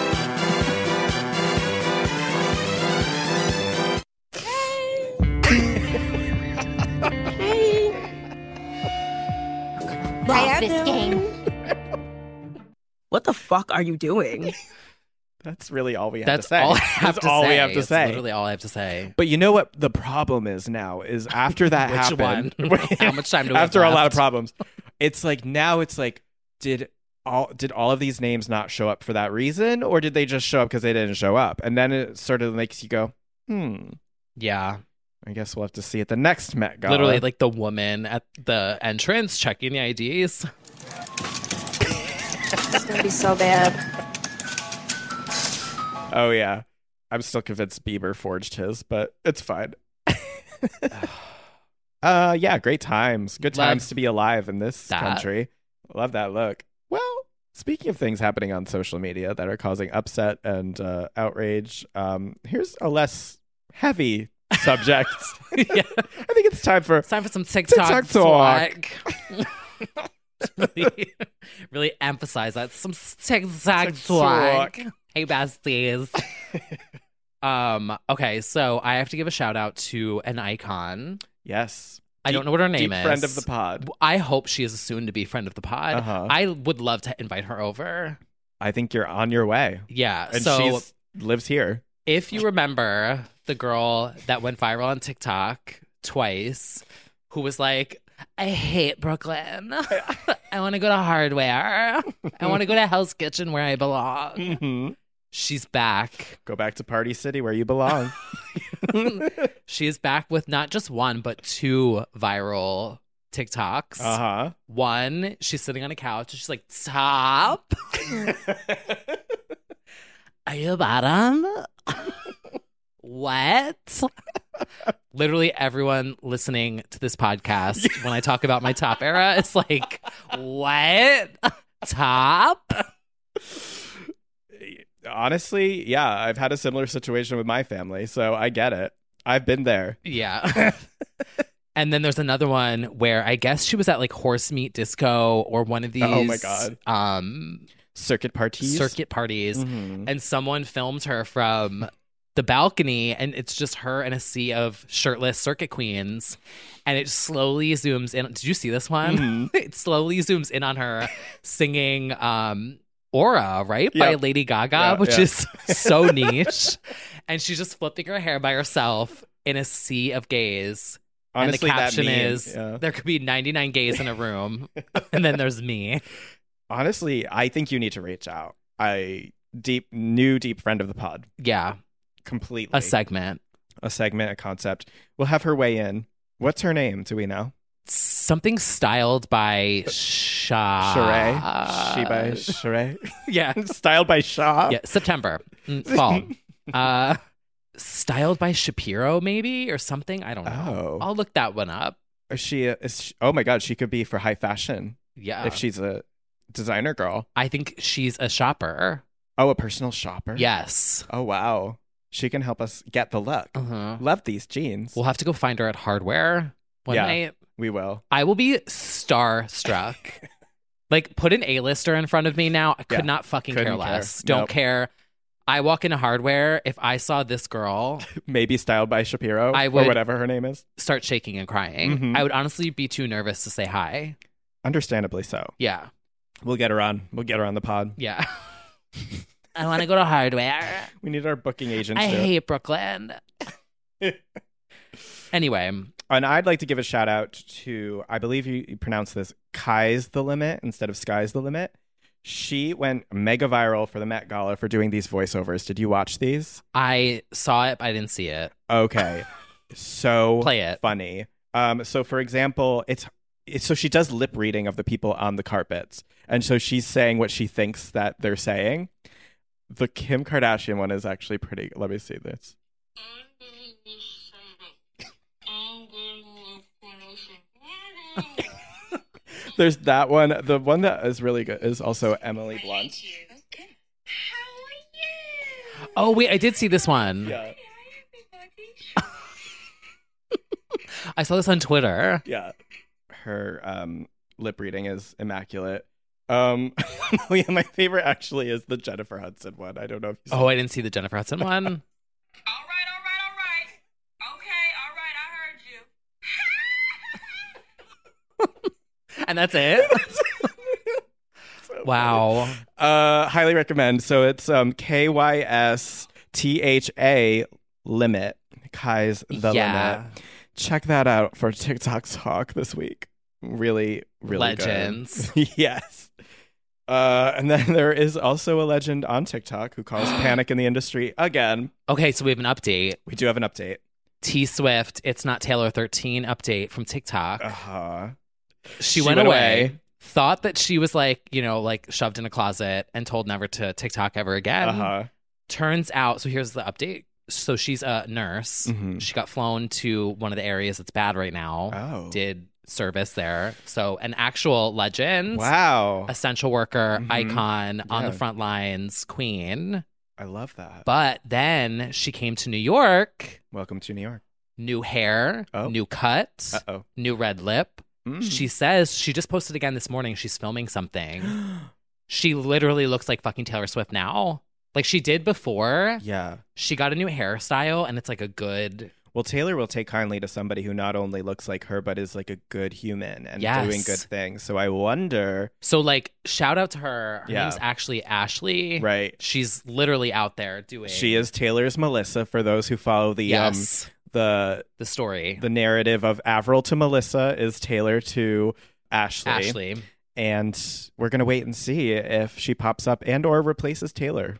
Love this game. What the fuck are you doing? that's really all we have That's to say. all I have That's to all say. we have to It's say. literally all I have to say. But you know what the problem is now is after that Which happened. one? How much time do we have After a lot of left? problems, it's like now it's like did all did all of these names not show up for that reason, or did they just show up because they didn't show up? And then it sort of makes you go, hmm. Yeah. I guess we'll have to see at the next Met Gala. Literally, like the woman at the entrance checking the I Ds. It's gonna be so bad. Oh yeah, I'm still convinced Bieber forged his, but it's fine. uh, yeah, great times. Good Love times to be alive in this that. country. Love that look. Well, speaking of things happening on social media that are causing upset and uh, outrage, um, here's a less heavy subject. Yeah. I think it's time for It's time for some TikTok, TikTok talk. talk. really, really emphasize that. Some TikTok TikTok. talk. Hey, besties. um. Okay, so I have to give a shout out to an icon. Yes. I Deep- don't know what her name deep is. friend of the pod. I hope she is a soon-to-be friend of the pod. Uh-huh. I would love to invite her over. I think you're on your way. Yeah. And so she's lives here. if you remember the girl that went viral on TikTok twice, who was like, I hate Brooklyn. I want to go to Hardware. I want to go to Hell's Kitchen where I belong. Mm-hmm. She's back. Go back to Party City where you belong. She is back with not just one, but two viral TikToks. Uh huh. One, she's sitting on a couch and she's like, top. Are you bottom? What? Literally everyone listening to this podcast when I talk about my top era is like, what? Top? Honestly, yeah, I've had a similar situation with my family, so I get it. I've been there. Yeah. And then there's another one where I guess she was at like Horse Meat Disco or one of these Oh my God. um Circuit parties. circuit parties, Mhm. and someone filmed her from the balcony, and it's just her and a sea of shirtless circuit queens. And it slowly zooms in. Did you see this one? Mm-hmm. It slowly zooms in on her singing um, Aura, right? By Yep. Lady Gaga, Yeah, which yeah. is so niche. And she's just flipping her hair by herself in a sea of gays. Honestly, and the that caption meme, is, yeah. there could be ninety-nine gays in a room. And then there's me. Honestly, I think you need to reach out. I deep new deep friend of the pod. Yeah. Completely. A segment. A segment, a concept. We'll have her weigh in. What's her name? Do we know? Something styled by Shaw. Sheree? She by Sheree? Yeah. Styled by Shaw? Yeah. September. Mm, fall. uh, styled by Shapiro, maybe, or something. I don't know. Oh. I'll look that one up. Is she, is she, oh my God, she could be for high fashion. Yeah. If she's a designer girl. I think she's a shopper. Oh, a personal shopper? Yes. Oh, wow. She can help us get the look. Uh-huh. Love these jeans. We'll have to go find her at Hardware one Yeah. night. We will. I will be starstruck. Like, put an A-lister in front of me now. I could Yeah. not fucking Couldn't care care. less. Don't Nope. care. I walk into Hardware. If I saw this girl Maybe styled by Shapiro I or would- whatever her name is. start shaking and crying, Mhm. I would honestly be too nervous to say hi. Understandably so. Yeah. We'll get her on. We'll get her on the pod. Yeah. I want to go to Hardware. We need our booking agent I too. hate Brooklyn. Anyway, And I'd like to give a shout out to, I believe you, you pronounce this, Kai's the Limit instead of Sky's the Limit. She went mega viral for the Met Gala for doing these voiceovers. Did you watch these? I saw it, but I didn't see it. Okay. So Play it. funny. Um, so for example, it's, it's so she does lip reading of the people on the carpets. And so she's saying what she thinks that they're saying. The Kim Kardashian one is actually pretty. Let me see this. There's that one. The one that is really good is also Emily Blunt. Oh, wait, I did see this one. Yeah. I saw this on Twitter. Yeah. Her um, lip reading is immaculate. Um, oh yeah, my favorite actually is the Jennifer Hudson one. I don't know if you saw Oh, I didn't see the Jennifer Hudson one. All right, all right, all right. Okay, all right, I heard you. And that's it? Wow. Uh, highly recommend. So it's um K Y S T H A Limit. Kai's the Yeah. Limit. Check that out for TikTok talk this week. Really, really good. Legends. Yes. Uh, and then there is also a legend on TikTok who calls panic in the industry again. Okay, so we have an update. We do have an update. T Swift, It's Not Taylor thirteen update from TikTok. Uh-huh. She, She went, went away, away. thought that she was like, you know, like shoved in a closet and told never to TikTok ever again. Uh-huh. Turns out, so here's the update. So she's a nurse. Mhm. She got flown to one of the areas that's bad right now. Oh. Did service there. So an actual legend. Wow. Essential worker, Mhm. icon, on Yeah. the front lines, queen. I love that. But then she came to New York. Welcome to New York. New hair, Oh. new cut, Uh-oh. new red lip. Mm. She says she just posted again this morning. She's filming something. She literally looks like fucking Taylor Swift now. Like she did before. Yeah. She got a new hairstyle and it's like a good. Well, Taylor will take kindly to somebody who not only looks like her, but is like a good human and Yes. doing good things. So I wonder, So like shout out to her. Her Yeah. name's actually Ashley. right? She's literally out there doing. She is Taylor's Melissa for those who follow the Yes. um the the story. the narrative of Avril to Melissa is Taylor to Ashley. Ashley. And we're gonna wait and see if she pops up and or replaces Taylor.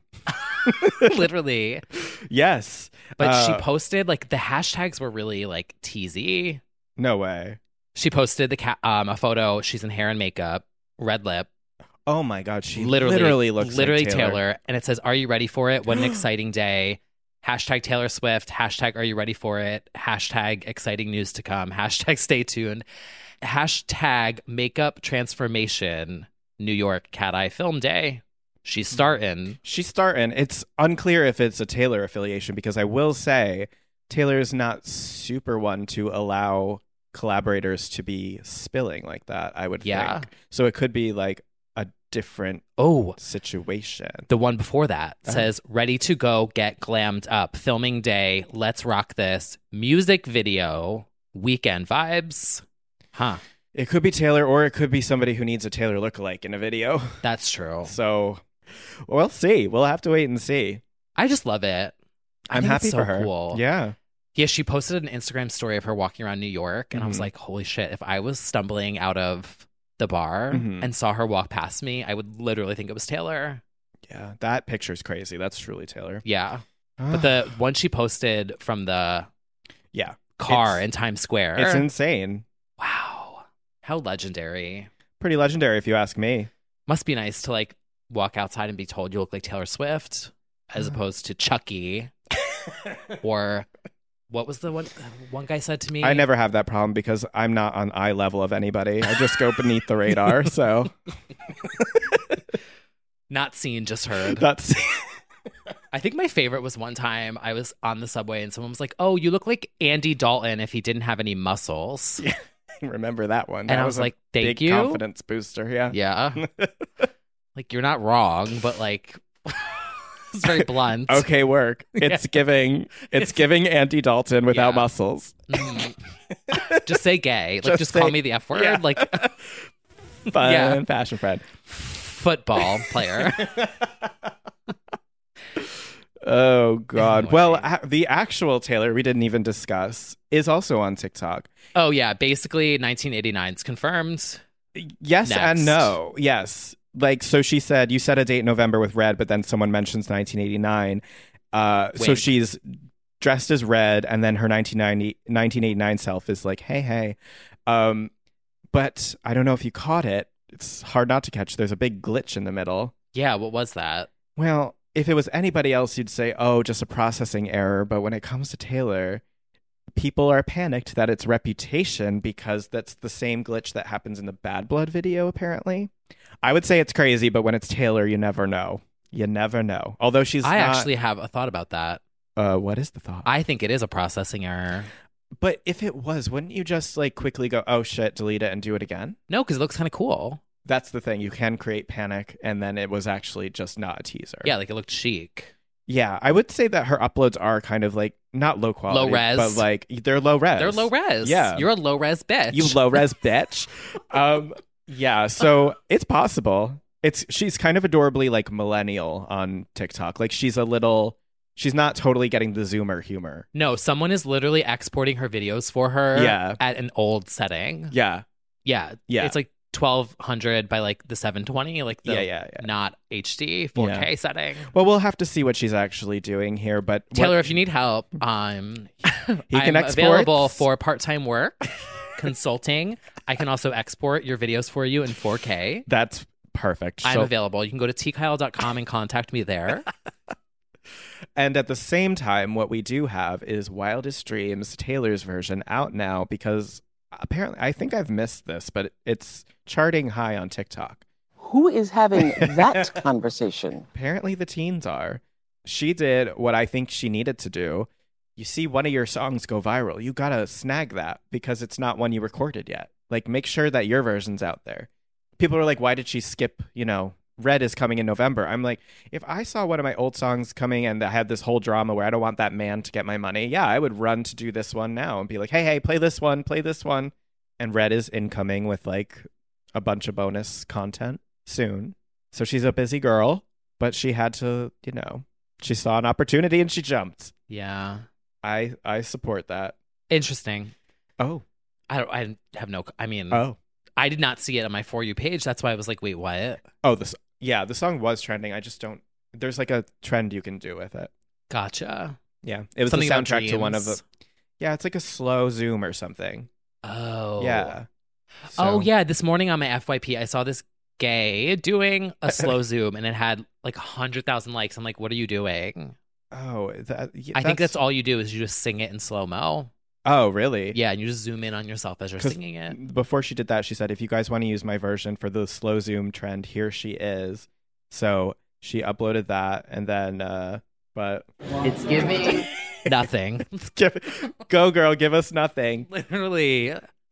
Literally. Yes. But she Uh, posted like the hashtags were really like teasy. No way. She posted the ca- um a photo. She's in hair and makeup, red lip. Oh my God. She literally, literally, looks literally like Taylor. Taylor. And it says, "Are you ready for it? What an exciting day!" Hashtag Taylor Swift. Hashtag Are you ready for it? Hashtag Exciting news to come. Hashtag Stay tuned. Hashtag Makeup transformation. New York Cat Eye Film Day. She's starting. She's starting. It's unclear if it's a Taylor affiliation because I will say Taylor's not super one to allow collaborators to be spilling like that, I would Yeah. think. So it could be like a different Oh, situation. the one before that Uh-huh. says, ready to go, get glammed up. Filming day, let's rock this. Music video, weekend vibes. Huh. It could be Taylor, or it could be somebody who needs a Taylor lookalike in a video. That's true. So we'll see. We'll have to wait and see. I just love it. I I'm think happy it's so for her. Cool. Yeah. Yeah, she posted an Instagram story of her walking around New York, and I was Mhm. like, holy shit, if I was stumbling out of the bar Mhm. and saw her walk past me, I would literally think it was Taylor. Yeah. That picture's crazy. That's truly Taylor. Yeah. But the one she posted from the yeah car It's- in Times Square. It's insane. Wow. How legendary. Pretty legendary, if you ask me. Must be nice to like walk outside and be told you look like Taylor Swift as opposed to Chucky. Or what was the one one guy said to me? I never have that problem because I'm not on eye level of anybody. I just go beneath the radar. So Not seen, just heard. that's I think my favorite was one time I was on the subway and someone was like, "Oh, you look like Andy Dalton if he didn't have any muscles." Yeah. Remember that one. And That I was a like, "Thank big you." confidence booster. Yeah. Yeah. Like you're not wrong, but like it's very blunt. Okay, work. It's Yeah. giving. It's, It's- giving Andy Dalton without Yeah. muscles. Mm. Just say gay. Like Just just, say- call me the F word. Yeah. Like Fun Yeah. fashion friend. football player. Oh God. Anyway. Well, a- the actual Taylor we didn't even discuss is also on TikTok. Oh yeah, basically nineteen eighty-nine is confirmed. Yes Next. and no. Yes. Like, so she said, you set a date in November with Red, but then someone mentions nineteen eighty-nine. Uh, so Wink. she's dressed as Red, and then her nineteen ninety, nineteen eighty-nine self is like, hey, hey. Um, but I don't know if you caught it. It's hard not to catch. There's a big glitch in the middle. Yeah, what was that? Well, if it was anybody else, you'd say, oh, just a processing error. But when it comes to Taylor, people are panicked that it's reputation because that's the same glitch that happens in the Bad Blood video, apparently. I would say it's crazy, but when it's Taylor, you never know. You never know. Although she's I not- actually have a thought about that. Uh, what is the thought? I think it is a processing error. But if it was, wouldn't you just like quickly go, oh shit, delete it and do it again? No, because it looks kind of cool. That's the thing. You can create panic, and then it was actually just not a teaser. Yeah, like it looked chic. Yeah, I would say that her uploads are kind of like not low quality, Low res. but like they're low res. They're low res. Yeah. You're a low res bitch. You low res bitch. Um, yeah, so it's possible. It's she's kind of adorably like millennial on TikTok. Like she's a little. She's not totally getting the Zoomer humor. No, someone is literally exporting her videos for her Yeah. at an old setting. Yeah, Yeah. Yeah. It's like twelve hundred by like the seven twenty, like the Yeah, yeah, yeah. not H D four K Yeah. setting. Well, we'll have to see what she's actually doing here. But what- Taylor, if you need help, um, He can I'm export. available for part-time work, consulting. I can also export your videos for you in four K. that's perfect. I'm She'll- available. You can go to t kyle dot com and contact me there. And at the same time, what we do have is Wildest Dreams, Taylor's version, out now because apparently, I think I've missed this, but it's charting high on TikTok. Who is having that conversation? Apparently, the teens are. She did what I think she needed to do. You see one of your songs go viral, you gotta snag that because it's not one you recorded yet. Like, make sure that your version's out there. People are like, why did she skip, you know, Red is coming in November. I'm like, if I saw one of my old songs coming and I had this whole drama where I don't want that man to get my money, yeah, I would run to do this one now and be like, hey, hey, play this one, play this one. And Red is incoming with like a bunch of bonus content soon. So she's a busy girl, but she had to, you know, she saw an opportunity and she jumped. Yeah. I I support that. Interesting. Oh. I don't I have no I mean Oh. I did not see it on my For You page. That's why I was like, wait, what? Oh, this yeah, the song was trending. I just don't there's like a trend you can do with it. Gotcha. Yeah. It was Something the about soundtrack to one of the dreams? Yeah, it's like a slow zoom or something. Oh. Yeah. Oh So- yeah, this morning on my F Y P I saw this gay doing a slow zoom and it had like one hundred thousand likes. I'm like, what are you doing? Oh, that, yeah, I think that's all you do is you just sing it in slow-mo. Oh, really? Yeah, and you just zoom in on yourself as you're 'Cause singing it. Before she did that, she said, if you guys want to use my version for the slow zoom trend, here she is. So she uploaded that and then, uh, but. It's giving. Nothing. Give, go, girl, give us nothing. Literally.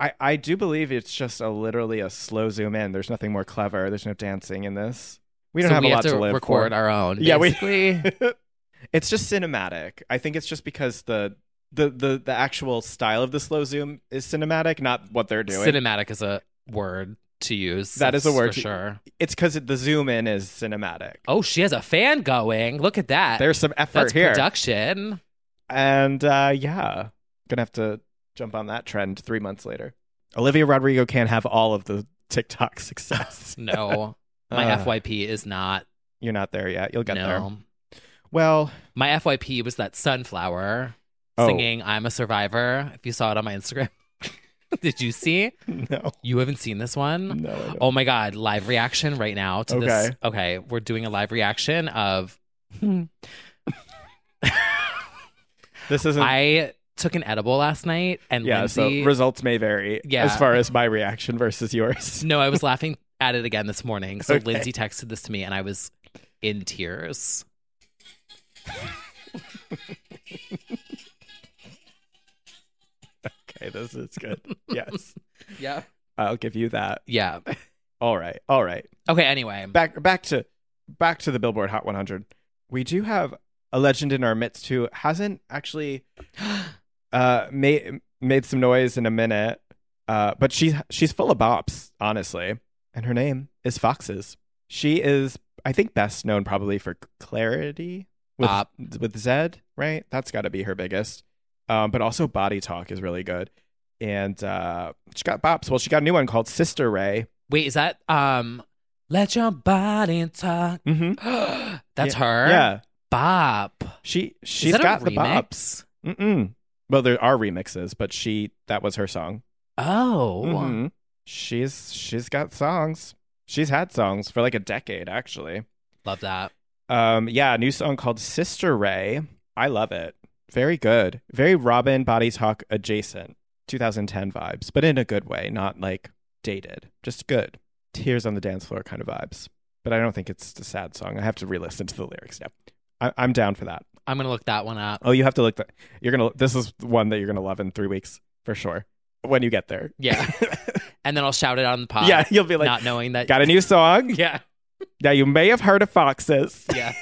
I, I do believe it's just a literally a slow zoom in. There's nothing more clever. There's no dancing in this. We don't so have we a have lot to, to live record for. our own. Yeah, basically. we. It's just cinematic. I think it's just because the, the the the actual style of the slow zoom is cinematic, not what they're doing. Cinematic is a word to use. That is a word for to- sure. It's because the zoom in is cinematic. Oh, she has a fan going. Look at that. There's some effort That's here. production. And uh, yeah, gonna have to jump on that trend three months later. Olivia Rodrigo can't have all of the TikTok success. No, my Uh, F Y P is not. You're not there yet. You'll get no. there. Well, My F Y P was that Sunflower Oh. singing I'm a Survivor. If you saw it on my Instagram. Did you see? no. You haven't seen this one? No, I don't. Oh my God. Live reaction right now to this. Okay. Okay. We're doing a live reaction of. This isn't. I took an edible last night and yeah, Lindsay. so results may vary Yeah. as far as my reaction versus yours. No, I was laughing at it again this morning. So Okay. Lindsay texted this to me and I was in tears. Okay, this is good. Yes. Yeah. I'll give you that. Yeah. All right. All right. Okay. Anyway. Back back to back to the Billboard Hot one hundred. We do have a legend in our midst who hasn't actually uh made made some noise in a minute. Uh but she's she's full of bops, honestly. And her name is Foxes. She is, I think, best known probably for Clarity with Bop. with Zed, right? That's got to be her biggest. Um, but also Body Talk is really good. And uh, she got bops. Well, she got a new one called Sister Ray. Wait, is that um Let Your Body Talk? Mm-hmm. That's Yeah. her? Yeah. Bop. She she's that a got the remix? bops. Mm-mm. Well, there are remixes, but she that was her song. Oh. Mhm. She's she's got songs. She's had songs for like a decade, actually. Love that. Um, yeah, a new song called Sister Ray. I love it. Very good. Very Robin Body Talk adjacent. twenty ten vibes, but in a good way, not like dated. Just good. Tears on the dance floor kind of vibes. But I don't think it's a sad song. I have to re-listen to the lyrics now. I- I'm down for that. I'm gonna look that one up. Oh, you have to look that. You're gonna. This is one that you're gonna love in three weeks for sure. When you get there. Yeah. And then I'll shout it on the pod. Yeah, you'll be like, not knowing that. got a new song. Yeah. Now you may have heard of Foxes. Yeah.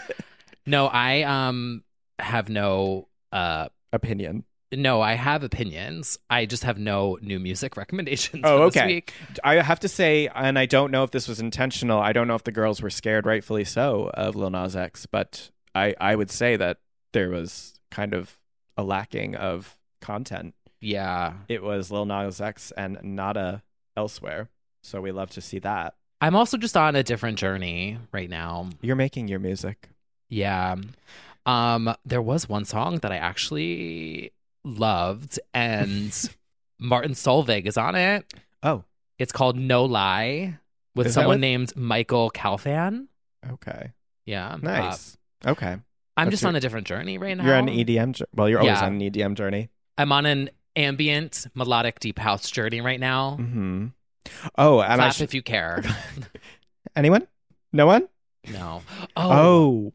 No, I um have no uh Opinion. no, I have opinions. I just have no new music recommendations Oh, for this okay. week. I have to say, and I don't know if this was intentional. I don't know if the girls were scared, rightfully so, of Lil Nas X, but I, I would say that there was kind of a lacking of content. Yeah. It was Lil Nas X and nada elsewhere. So we love to see that. I'm also just on a different journey right now. You're making your music. Yeah. Um, there was one song that I actually loved, and Martin Solveig is on it. Oh, It's called No Lie with Is that someone with- named Michael Calfan. okay. Yeah. Nice. Okay. Uh, I'm What's just your- on a different journey right now. You're on an E D M. jour- Well, you're always Yeah. on an E D M journey. I'm on an ambient, melodic, deep house journey right now. Mm-hmm. Oh, and I Clap sh- if you care. anyone? No one? No. Oh.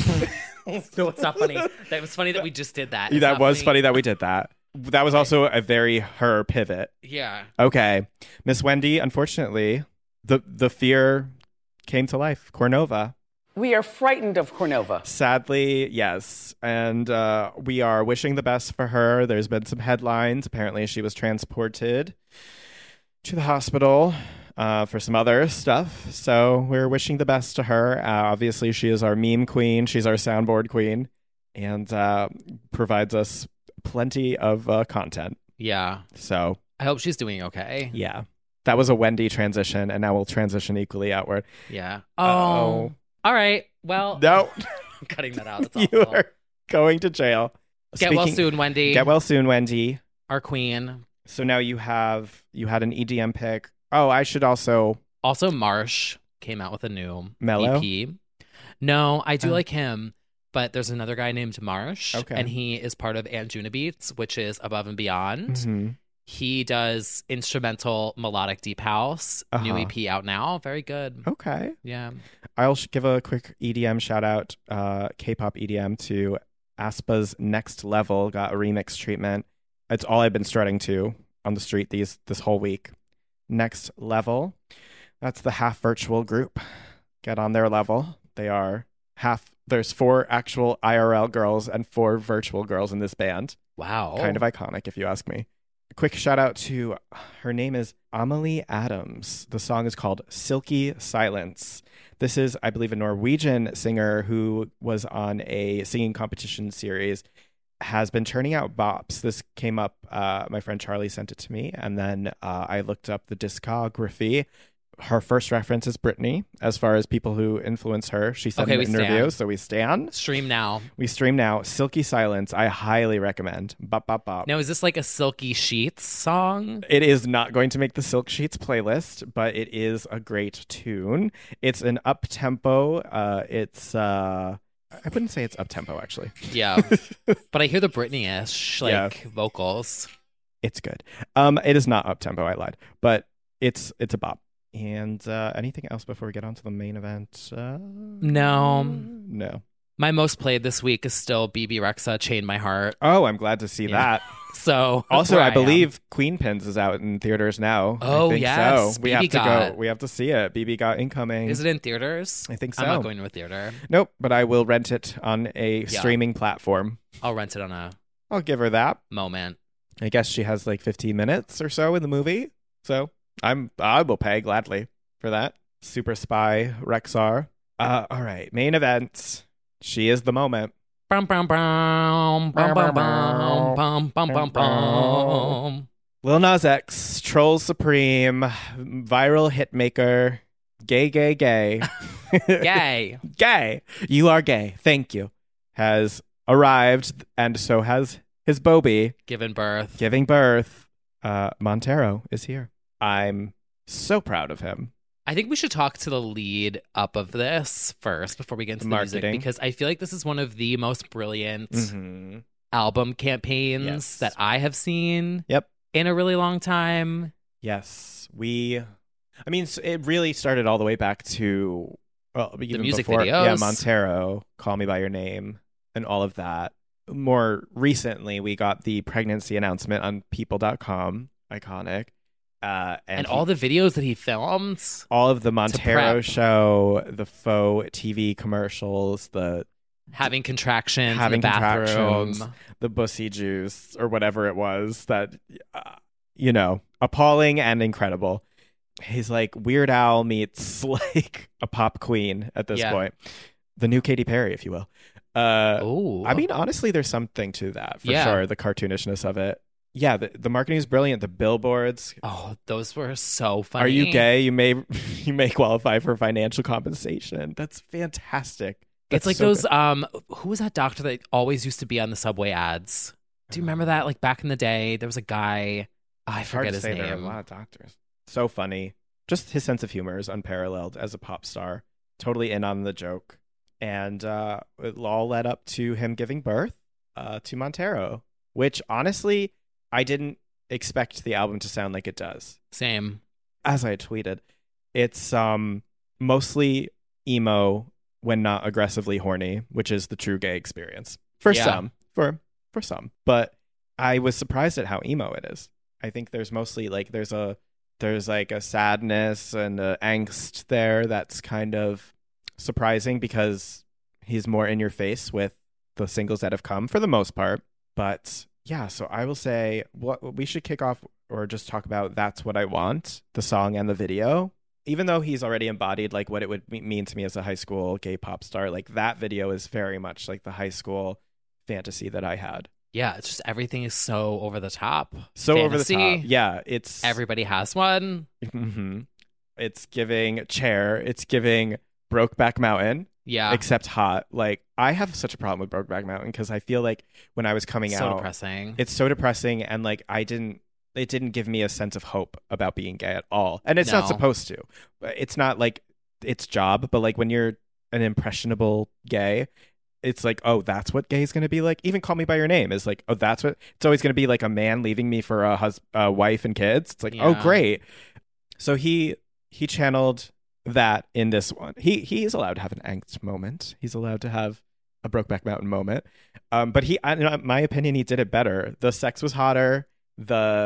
No, it's not funny. That was funny that we just did that. It's that not was funny that we did that. That was also a very her pivot. Yeah. Okay. Miss Wendy, unfortunately, the the fear came to life. Cornova. We are frightened of Cornova. Sadly, yes. And uh, we are wishing the best for her. There's been some headlines. Apparently, she was transported to the hospital uh, for some other stuff. So we're wishing the best to her. Uh, obviously, she is our meme queen. She's our soundboard queen and uh, provides us plenty of uh, content. Yeah. So, I hope she's doing okay. yeah. That was a Wendy transition, and now we'll transition equally outward. Yeah. Oh. Uh-oh. All right. Well, No. I'm cutting that out. That's You awful. are going to jail. Get well Speaking- soon, Wendy. Get well soon, Wendy. Our queen. So now you have you had an E D M pick. Oh, I should also Also, Marsh came out with a new Mellow? E P. No, I do Oh. like him, but there's another guy named Marsh, Okay. and he is part of Anjuna Beats, which is Above and Beyond. Mhm. He does instrumental melodic deep house. New Uh-huh. E P out now. Very good. Okay. Yeah. I'll sh- give a quick E D M shout out, uh, K-pop E D M to Aspa's Next Level got a remix treatment. It's all I've been strutting to on the street these this whole week. Next Level. That's the half virtual group. Get on their level. They are half. There's four actual I R L girls and four virtual girls in this band. Wow. Kind of iconic, if you ask me. A quick shout out to, her name is Amelie Adams. The song is called Silky Silence. This is, I believe, a Norwegian singer who was on a singing competition series, has been turning out bops. This came up, uh, my friend Charlie sent it to me, and then uh, I looked up the discography. Her first reference is Britney, as far as people who influence her. She said Okay, in we an interview, stand. so we stand. Stream now. We stream now. Silky Silence, I highly recommend. Bop, bop, bop. Now, is this like a Silky Sheets song? It is not going to make the Silk Sheets playlist, but it is a great tune. It's an up-tempo. Uh, it's, uh, I wouldn't say it's up-tempo, actually. Yeah. But I hear the Britney-ish, like, Yeah. vocals. It's good. Um, it is not up-tempo, I lied. But it's it's a bop. And uh, anything else before we get on to the main event? Uh, No. No. My most played this week is still B B Rexa, Chain My Heart. Oh, I'm glad to see Yeah. that. So Also, where I am. believe Queen Pins is out in theaters now. Oh, I think yes. so. We B B have to got- go. We have to see it. B B got incoming. Is it in theaters? I think I'm not so. going to a theater. Nope, but I will rent it on a Yeah. streaming platform. I'll rent it on a I'll give her that. moment. I guess she has like fifteen minutes or so in the movie. So I'm I will pay gladly for that. Super Spy Rexar. Uh, all right, main event. She is the moment. Bum, bum, bum, bum, bum, bum, bum, bum, bum, bum. Lil Nas X, Troll Supreme, viral hitmaker, gay, gay, gay. Gay. Gay. You are gay. Thank you. Has arrived, and so has his Bobby. Given birth. Giving birth. Uh, Montero is here. I'm so proud of him. I think we should talk to the lead up of this first before we get into the Marketing. music, because I feel like this is one of the most brilliant Mm-hmm. album campaigns Yes. that I have seen Yep. in a really long time. Yes. We, I mean, s- it really started all the way back to, well, even music before, videos. Yeah, Montero, Call Me By Your Name, and all of that. More recently, we got the pregnancy announcement on people dot com. Iconic. Uh, and And, he- all the videos that he filmed. all of the Montero prep. show, the faux T V commercials, the Having contractions having in the bathroom. contractions, the bussy juice or whatever it was that, uh, you know, appalling and incredible. He's like Weird Al meets like a pop queen at this Yeah. point. The new Katy Perry, if you will. Uh, Ooh. I mean, honestly, there's something to that for Yeah. sure. The cartoonishness of it. Yeah, the, the marketing is brilliant. The billboards. Oh, those were so funny. Are you gay? You may you may qualify for financial compensation. That's fantastic. That's It's like so those good. um who was that doctor that always used to be on the subway ads? Do you remember that? Like back in the day, there was a guy, oh, I It's hard forget to his say. There are a name. lot of doctors. So funny. Just his sense of humor is unparalleled as a pop star. Totally in on the joke. And uh, it all led up to him giving birth uh, to Montero, which honestly, I didn't expect the album to sound like it does. Same. As I tweeted, it's um mostly emo when not aggressively horny, which is the true gay experience for Yeah. some. For for some, but I was surprised at how emo it is. I think there's mostly like there's a there's like a sadness and a angst there that's kind of surprising because he's more in your face with the singles that have come for the most part. But yeah, so I will say what we should kick off or just talk about That's What I Want, the song and the video. Even though he's already embodied like what it would me- mean to me as a high school gay pop star, like that video is very much like the high school fantasy that I had. Yeah, it's just everything is so over the top. So over the Fantasy. top. Yeah, it's Everybody has one. hmm It's giving Chair. It's giving Brokeback Mountain. Yeah. Except hot. Like I have such a problem with Brokeback Mountain because I feel like when I was coming so out, depressing. it's so depressing, and like I didn't. It didn't give me a sense of hope about being gay at all, and it's not No. supposed to. It's not like its job, but like when you're an impressionable gay, it's like, oh, that's what gay is going to be like. Even Call Me By Your Name is like, oh, that's what it's always going to be like a man leaving me for a hus- a wife and kids. It's like, oh, Yeah. great. So he he channeled that in this one. He he is allowed to have an angst moment. He's allowed to have a Brokeback Mountain moment. Um, but he, I, in my opinion, he did it better. The sex was hotter. The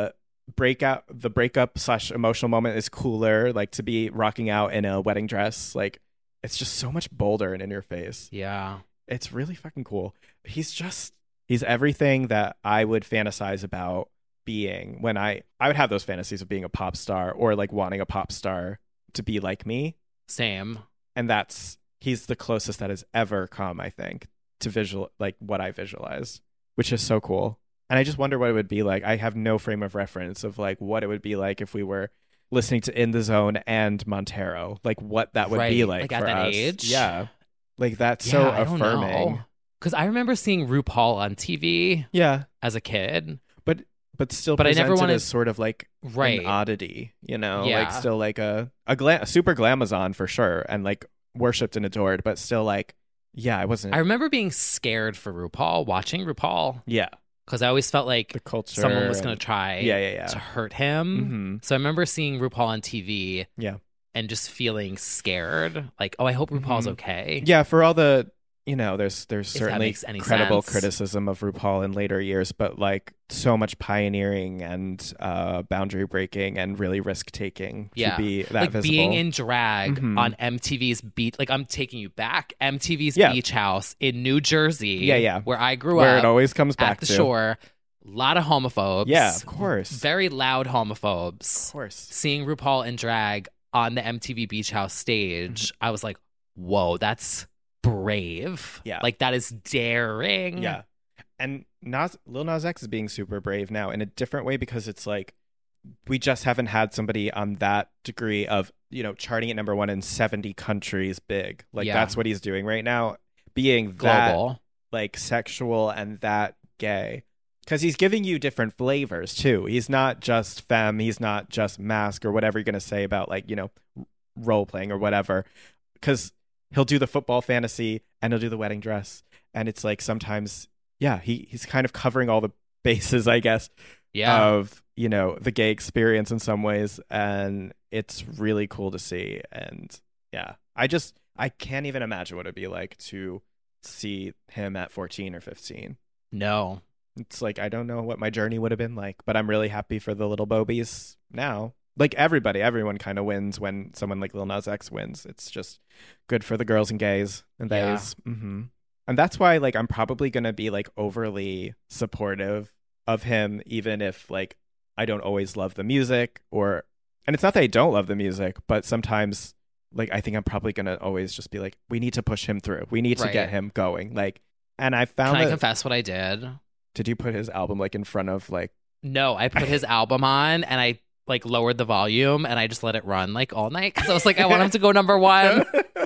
breakout, the breakup slash emotional moment is cooler. Like to be rocking out in a wedding dress, like it's just so much bolder and in your face. Yeah. It's really fucking cool. He's just, he's everything that I would fantasize about being when I, I would have those fantasies of being a pop star or like wanting a pop star to be like me. Same. And that's, he's the closest that has ever come, I think, to visual, like what I visualized, which is so cool. And I just wonder what it would be like. I have no frame of reference of like what it would be like if we were listening to In the Zone and Montero, like what that would right. be like, like for at that us. age. Yeah. Like that's Yeah, so I don't affirming. know. Because I remember seeing RuPaul on T V Yeah. as a kid. But but still But I presented never wanted- as sort of like Right. an oddity, you know? Yeah. Like still like a, a, gla- a super glamazon for sure. And like worshipped and adored, but still like, yeah, I wasn't. I remember being scared for RuPaul, watching RuPaul. yeah. Because I always felt like The culture. someone was going and- to try Yeah, yeah, yeah. to hurt him. hmm So I remember seeing RuPaul on T V Yeah. and just feeling scared. Like, oh, I hope RuPaul's Mhm. okay. Yeah, for all the, you know, there's there's If that certainly makes any credible sense. criticism of RuPaul in later years, but like so much pioneering and uh, boundary breaking and really risk taking Yeah. to be that like visible. being in drag Mhm. on M T V's beach. Like I'm taking you back. M T V's Yeah. beach house in New Jersey. Yeah, yeah. Where I grew where up. it always comes back at the to. shore. A lot of homophobes. Yeah, of course. Very loud homophobes. Of course. Seeing RuPaul in drag on the M T V Beach House stage, I was like, whoa, that's brave. Yeah. Like that is daring. Yeah. And Nas, Lil Nas X is being super brave now in a different way because it's like we just haven't had somebody on that degree of, you know, charting at number one in seventy countries big. Like Yeah. that's what he's doing right now, being that Global. like sexual and that gay. Because he's giving you different flavors too. He's not just femme. He's not just mask or whatever you're going to say about like, you know, role playing or whatever. Because he'll do the football fantasy and he'll do the wedding dress. And it's like sometimes, yeah, he, he's kind of covering all the bases, I guess, Yeah. of, you know, the gay experience in some ways. And it's really cool to see. And yeah, I just, I can't even imagine what it'd be like to see him at fourteen or fifteen. No. It's like, I don't know what my journey would have been like, but I'm really happy for the little Bobies now. Like everybody, everyone kind of wins when someone like Lil Nas X wins. It's just good for the girls and gays and Yeah. theys. Mm-hmm. And that's why, like, I'm probably going to be like overly supportive of him, even if like I don't always love the music or, and it's not that I don't love the music, but sometimes like I think I'm probably going to always just be like, we need to push him through. We need to Right. get him going. Like, and I found Can I that, confess what I did? did you put his album like in front of like, No, I put his album on and I like lowered the volume and I just let it run like all night because I was like, I want him to go number one.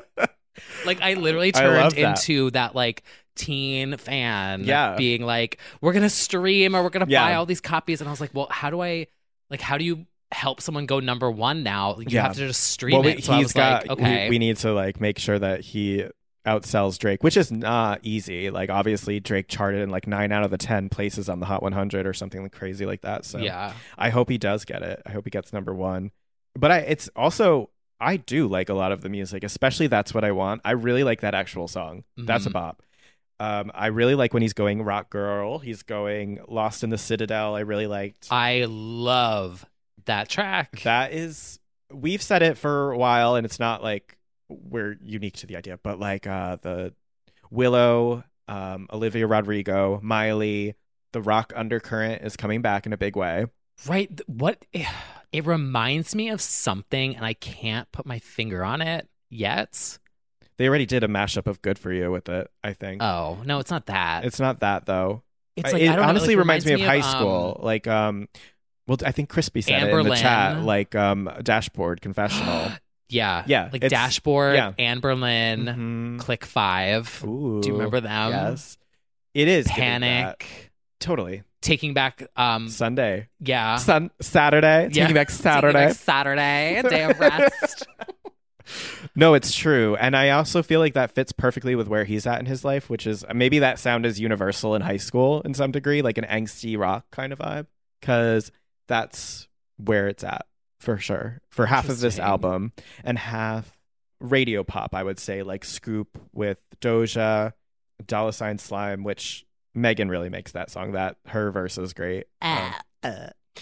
Like I literally I turned love that. into that like teen fan, Yeah. being like, we're gonna stream or we're gonna Yeah. buy all these copies, and I was like, well, how do I, like, how do you help someone go number one now? You Yeah. have to just stream well, we- it. So I he's was got, like, okay, we, we need to like make sure that he outsells Drake, which is not easy. Like obviously Drake charted in like nine out of the ten places on the Hot one hundred or something like crazy like that. So yeah, I hope he does get it. I hope he gets number one. But I, it's also, I do like a lot of the music, especially That's What I Want. I really like that actual song. That's a Mhm. bop. Um, I really like when he's going Rock Girl. He's going Lost in the Citadel. I really liked. I love that track. That is, we've said it for a while, and it's not like we're unique to the idea, but like uh, the Willow, um, Olivia Rodrigo, Miley, the rock undercurrent is coming back in a big way. Right? th- What? It reminds me of something, and I can't put my finger on it yet. They already did a mashup of Good For You with it, I think. Oh no, it's not that. It's not that though. It's like it I don't know, honestly like, reminds me of high um, school. Like um well I think Crispy said Amber it in the Lynn. chat, like um Dashboard Confessional. Yeah, Yeah, like it's- Dashboard, yeah. Anne Berlin, Mhm. Click Five. Ooh. Do you remember them? Yes. It is giving that. Panic. Totally. Taking back, um, Sunday. yeah, Sun Saturday. Yeah. Taking back Saturday. Taking back Saturday, a day of rest. No, it's true. And I also feel like that fits perfectly with where he's at in his life, which is maybe that sound is universal in high school in some degree, like an angsty rock kind of vibe, because that's where it's at for sure. For half of this Interesting. album and half radio pop, I would say, like Scoop with Doja, Dollar Sign Slime, which Megan really makes that song. That her verse is great. Um, Ah.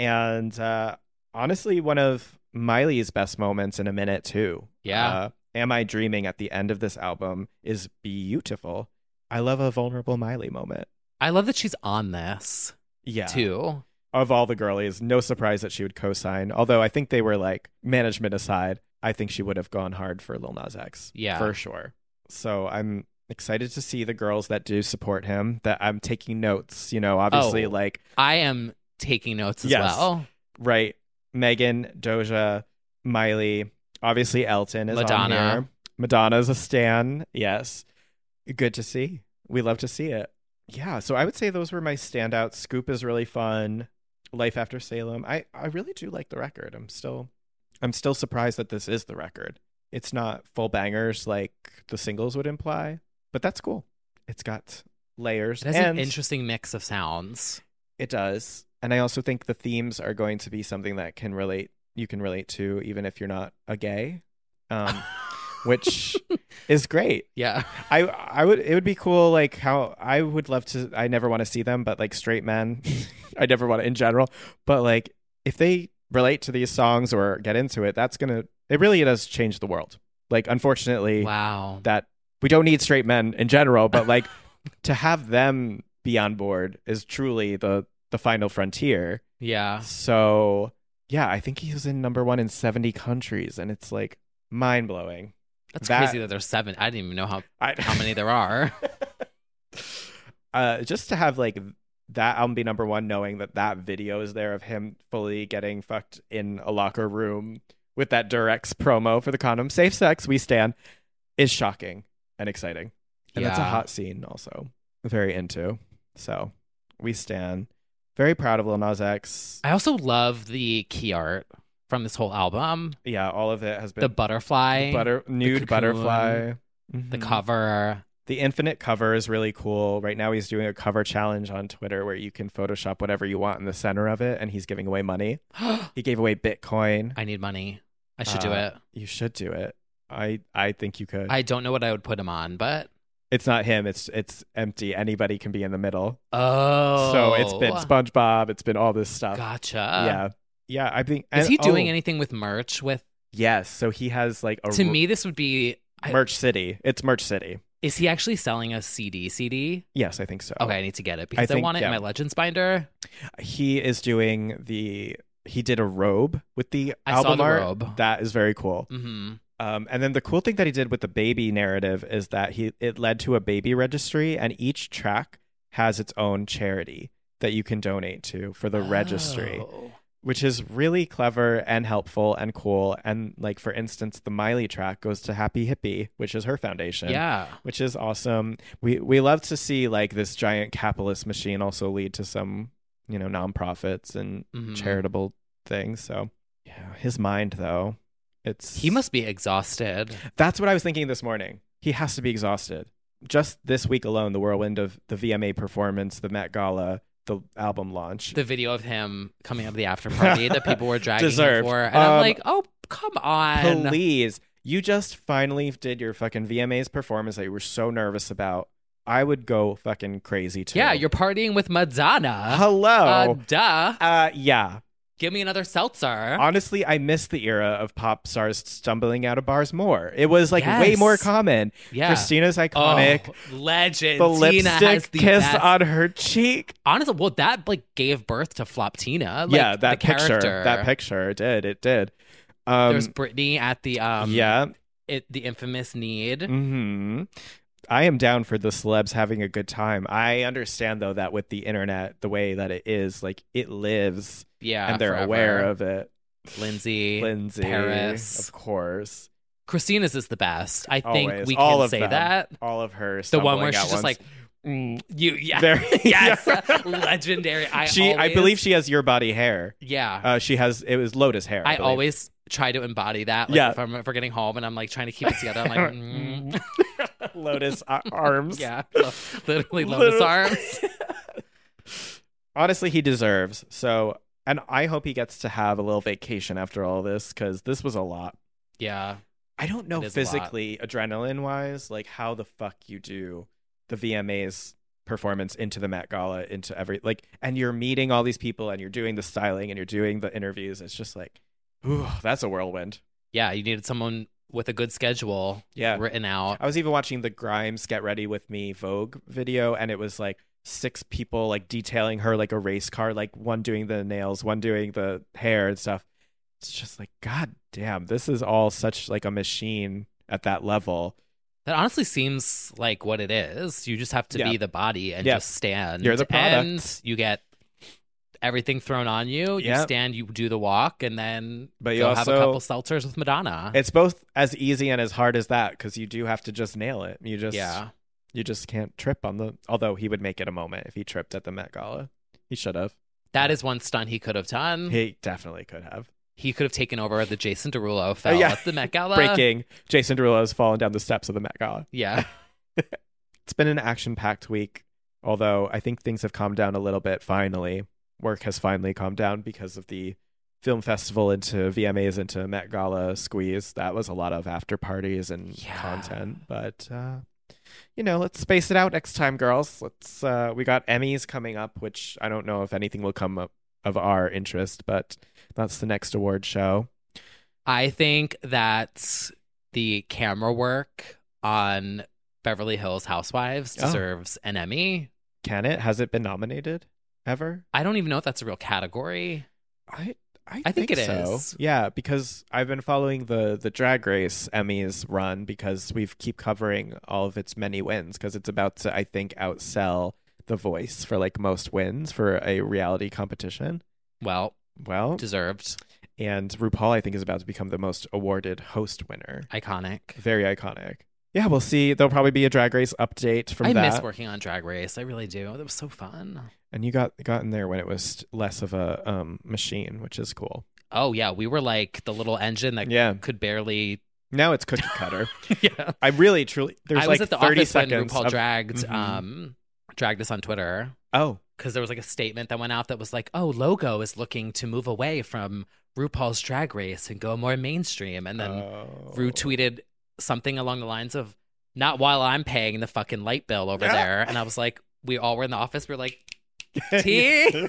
And uh, honestly, one of Miley's best moments in a minute, too. Yeah. Uh, Am I Dreaming at the end of this album is beautiful. I love a vulnerable Miley moment. I love that she's on this, Yeah. too. Of all the girlies, no surprise that she would co-sign. Although I think they were like, management aside, I think she would have gone hard for Lil Nas X. Yeah. For sure. So I'm excited to see the girls that do support him, that I'm taking notes, you know, obviously Oh. like, I am taking notes as Yes. well. right, Megan, Doja, Miley, obviously Elton is on Madonna. here. Madonna's a stan, yes. Good to see. We love to see it. Yeah, so I would say those were my standouts. Scoop is really fun. Life After Salem. I, I really do like the record. I'm still I'm still surprised that this is the record. It's not full bangers like the singles would imply, but that's cool. It's got layers. It has and an interesting mix of sounds. It does. And I also think the themes are going to be something that can relate you can relate to even if you're not a gay. Um which is great. Yeah. I I would it would be cool like how I would love to I never want to see them but like straight men I never want to in general but like if they relate to these songs or get into it that's going to it really does change the world. Like unfortunately Wow. that we don't need straight men in general but like to have them be on board is truly the the final frontier. Yeah. So yeah, I think he was in number one in seventy countries and it's like mind-blowing. That's That- crazy that there's seven. I didn't even know how I, how many there are. uh, just to have like that album be number one, knowing that that video is there of him fully getting fucked in a locker room with that Durex promo for the condom, safe sex, we stand, is shocking and exciting. And that's a Yeah. hot scene also. Very into. So we stand. Very proud of Lil Nas X. I also love the key art from this whole album. Yeah, all of it has been The butterfly, butter nude cocoon, butterfly. the Mhm. cover. The Infinite cover is really cool. Right now he's doing a cover challenge on Twitter where you can Photoshop whatever you want in the center of it, and he's giving away money. He gave away Bitcoin. I need money. I should do Uh, it. You should do it. I I think you could. I don't know what I would put him on, but It's not him. It's it's empty. Anybody can be in the middle. oh, So it's been SpongeBob. It's been all this stuff. Gotcha. Yeah, yeah. I think. Is and- he doing oh, anything with merch? With Yes. So he has like a to r- me, this would be. I- Merch City. It's Merch City. Is he actually selling a C D? C D? Yes, I think so. Okay, I need to get it because I, think- want it yeah. in my Legends binder. He is doing the. He did a robe with the I saw album the art. robe. That is very cool. Mm-hmm. Um, and then the cool thing that he did with the baby narrative is that he it led to a baby registry, and each track has its own charity that you can donate to for the registry, Oh. which is really clever and helpful and cool. And like for instance, the Miley track goes to Happy Hippie, which is her foundation. Yeah. Which is awesome. We we love to see like this giant capitalist machine also lead to some, you know, nonprofits and Mhm. charitable things. So yeah, his mind though. It's He must be exhausted. That's what I was thinking this morning. He has to be exhausted. Just this week alone, the whirlwind of the V M A performance, the Met Gala, the album launch. The video of him coming up to the after party that people were dragging Deserved. him for. And I'm Um, like, oh, come on. Please. You just finally did your fucking V M A's performance that you were so nervous about. I would go fucking crazy too. Yeah, you're partying with Madonna. Hello. Uh, duh. Uh, yeah. Give me another seltzer. Honestly, I miss the era of pop stars stumbling out of bars more. It was like way Yes. more common. Yeah. Christina's iconic. Oh, legend. The Tina has lipstick the kiss best. on her cheek. Honestly, well, that like gave birth to Flop Tina. Like, yeah, that the picture. character. That picture. It did. It did. Um, There's Britney at the um yeah. it, the infamous Need. hmm I am down for the celebs having a good time. I understand though that with the internet, the way that it is, like it lives, Yeah, and they're forever. aware of it. Lindsay, Lindsay, Paris. of course. Christina's is the best. I think Always. we All can of say them. that. All of her. The one where stumbling she's at just like, once. mm, you, yeah, Very- yes, yeah. legendary. I she, I always- believe she has your body hair. yeah. Uh, she has. It was Lotus hair. I, I believe. always try to embody that. Like, Yeah. if I'm ever getting home and I'm like trying to keep it together, I'm like, mm. Lotus a- arms. yeah, lo- literally lotus Literally. arms. Honestly, he deserves. So, and I hope he gets to have a little vacation after all this because this was a lot. Yeah, I don't know It is a lot. physically, adrenaline wise, like how the fuck you do the V M As performance into the Met Gala, into every like, and you're meeting all these people and you're doing the styling and you're doing the interviews. It's just like, ooh, that's a whirlwind. Yeah, you needed someone with a good schedule Yeah. written out. I was even watching the Grimes Get Ready With Me Vogue video, and it was like six people like detailing her like a race car, like one doing the nails, one doing the hair and stuff. It's just like, God damn, this is all such like a machine at that level. That honestly seems like what it is. You just have to Yeah. be the body and Yeah. just stand. You're the product. And you get everything thrown on you. You Yeah. stand, you do the walk, and then But you go have a also- couple seltzers with Madonna. It's both as easy and as hard as that, because you do have to just nail it. You just yeah. you just can't trip on the. Although he would make it a moment if he tripped at the Met Gala. He should have. That is one stunt he could have done. He, He definitely could have. could have taken over the Jason Derulo fell Oh, yeah. at the Met Gala. Breaking. Jason Derulo's fallen down the steps of the Met Gala. Yeah. It's been an action-packed week, although I think things have calmed down a little bit finally. Work has finally calmed down because of the film festival into V M As into Met Gala squeeze. That was a lot of after parties and Yeah. content, but uh, you know, let's space it out next time, girls. Let's. Uh, we got Emmys coming up, which I don't know if anything will come up of our interest, but that's the next award show. I think that the camera work on Beverly Hills Housewives Oh. deserves an Emmy. Can it? Has it been nominated ever? I don't even know if that's a real category. I I, I think it so. is. Yeah, because I've been following the the Drag Race Emmys run because we keep covering all of its many wins because it's about to, I think, outsell The Voice for like most wins for a reality competition. Well, Well, deserved. and RuPaul, I think, is about to become the most awarded host winner. Iconic. Very iconic. Yeah, we'll see. There'll probably be a Drag Race update from I that. miss working on Drag Race. I really do. That was so fun. And you got got in there when it was less of a um, machine, which is cool. Oh, yeah. We were like the little engine that Yeah. could barely. Now it's cookie cutter. yeah. I really, truly. There's I like was at the thirty office when seconds. RuPaul of- dragged, Mhm. um, dragged us on Twitter. Oh, Because there was like a statement that went out that was like, oh, Logo is looking to move away from RuPaul's Drag Race and go more mainstream. And then Oh. Ru tweeted something along the lines of, not while I'm paying the fucking light bill over Yeah. there. And I was like, we all were in the office. We were like, tea?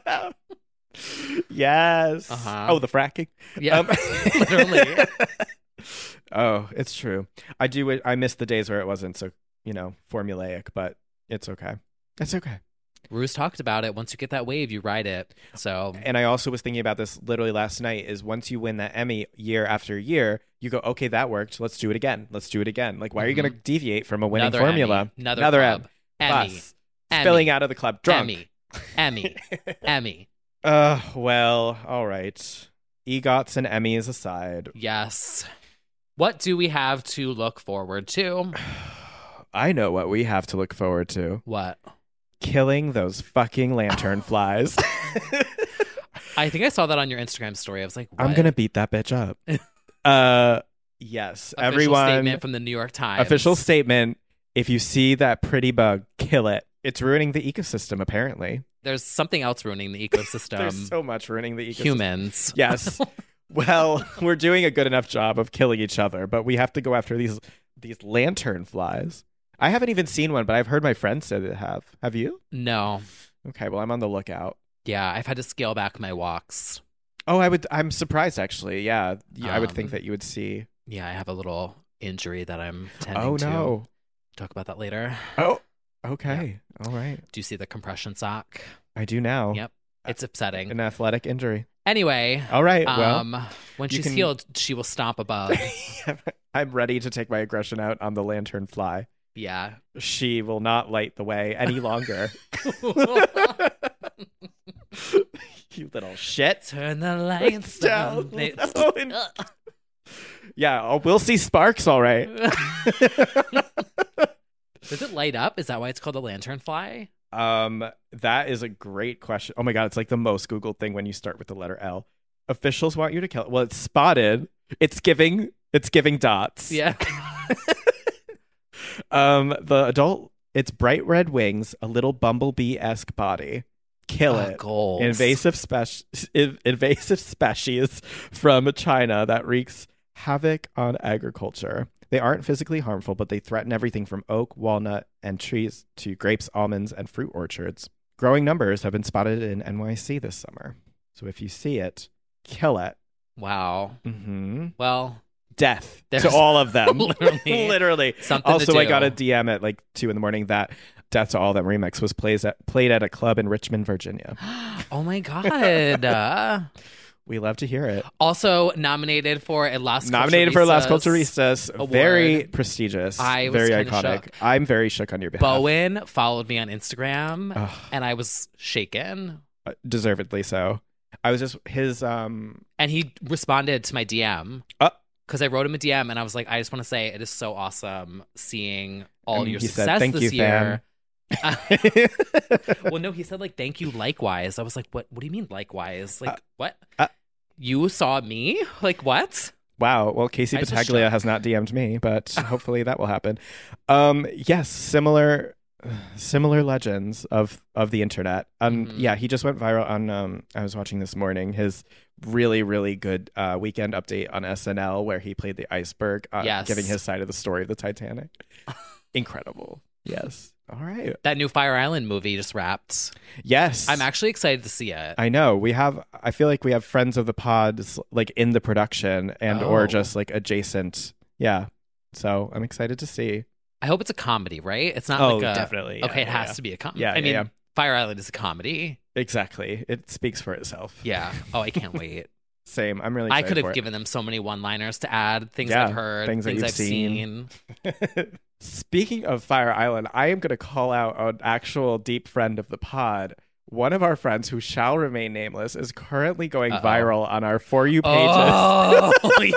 Yes. Uh-huh. Oh, the fracking. Yeah, Um, literally. Oh, it's true. I do. I miss the days where it wasn't so, you know, formulaic, but it's okay. It's okay. Ru's talked about it. Once you get that wave, you ride it. So And I also was thinking about this literally last night is once you win that Emmy year after year, you go, okay, that worked. Let's do it again. Let's do it again. Like, why are you Mhm. going to deviate from a winning Another formula? Emmy, another M. club. Emmy. Bus. Emmy. Spilling out of the club. Drunk. Emmy. Emmy. Emmy. Uh, well, all right. EGOTs and Emmys aside, Yes. What do we have to look forward to? I know what we have to look forward to. What? Killing those fucking lantern flies. I think I saw that on your Instagram story. I was like, what? I'm going to beat that bitch up. uh, yes. Official Everyone. statement from the New York Times. Official statement. If you see that pretty bug, kill it. It's ruining the ecosystem, apparently. There's something else ruining the ecosystem. There's so much ruining the ecosystem. Humans. Yes. Well, we're doing a good enough job of killing each other, but we have to go after these these lantern flies. I haven't even seen one, but I've heard my friends say they have. Have you? No. Okay, well, I'm on the lookout. Yeah, I've had to scale back my walks. Oh, I would. I'm surprised, actually. Yeah, yeah I would think Um, that you would see. Yeah, I have a little injury that I'm tending Oh to. no. Talk about that later. Oh. Okay. All right. Do you see the compression sock? I do now. Yep. It's upsetting. An athletic injury. Anyway. All right. Well, Um, when you she's can- healed, she will stomp a bug. I'm ready to take my aggression out on the lantern fly. Yeah. She will not light the way any longer. You little shit. Turn the lights Down. down. Oh, and- Yeah, oh, we'll see sparks, all right. Does it light up? Is that why it's called a lantern fly? Um, that is a great question. Oh my god, it's like the most Googled thing when you start with the letter L. Officials want you to kill it. Well, it's spotted. It's giving. It's giving dots. Yeah. Um, the adult. It's bright red wings, a little bumblebee-esque body. Kill Oh, it. goals. Invasive spec- invasive species from China that wreaks havoc on agriculture. They aren't physically harmful, but they threaten everything from oak, walnut, and trees to grapes, almonds, and fruit orchards. Growing numbers have been spotted in N Y C this summer. So if you see it, kill it. Wow. Mm-hmm. Well, death there's to all of them. literally, literally. something Also, to I do. got a D M at like two in the morning that Death to All of Them remix was plays at, played at a club in Richmond, Virginia. Oh my God. Uh, we love to hear it. Also nominated for a Las Nominated for Las Culturistas Culturistas. award. Very prestigious. I was very kinda iconic. shook. I'm very shook on your behalf. Bowen followed me on Instagram, Ugh. and I was shaken. Uh, deservedly so. I was just his um And he responded to my D M. Uh, Because I wrote him a D M and I was like, I just want to say it is so awesome seeing all And your he said, success "Thank this you, year. fam." Uh, well, no, he said like, thank you likewise. I was like, what What do you mean likewise? Like, Uh, what? uh, you saw me? Like, what? Wow. Well, Casey I was Battaglia shocked. has not D M'd me, but hopefully that will happen. Um, yes, similar, similar legends of of the internet. Um, Mhm. yeah, he just went viral on. Um, I was watching this morning his really, really good uh, weekend update on S N L where he played the iceberg, uh, Yes. giving his side of the story of the Titanic. Incredible. Yes. All right. That new Fire Island movie just wrapped. Yes. I'm actually excited to see it. I know we have. I feel like we have friends of the pods like in the production and or Oh. just like adjacent. Yeah. So I'm excited to see. I hope it's a comedy, right? It's not Oh, like a definitely. Yeah, okay, it yeah, has yeah. to be a comedy. Yeah, I yeah, mean, yeah. Fire Island is a comedy. Exactly. It speaks for itself. Yeah. Oh, I can't wait. Same. I'm really. I excited could have for it. given them so many one-liners to add, things Yeah, I've heard, things things, that you've I've seen. seen. Speaking of Fire Island, I am going to call out an actual deep friend of the pod. One of our friends who shall remain nameless is currently going Uh-oh. viral on our For You pages. Oh,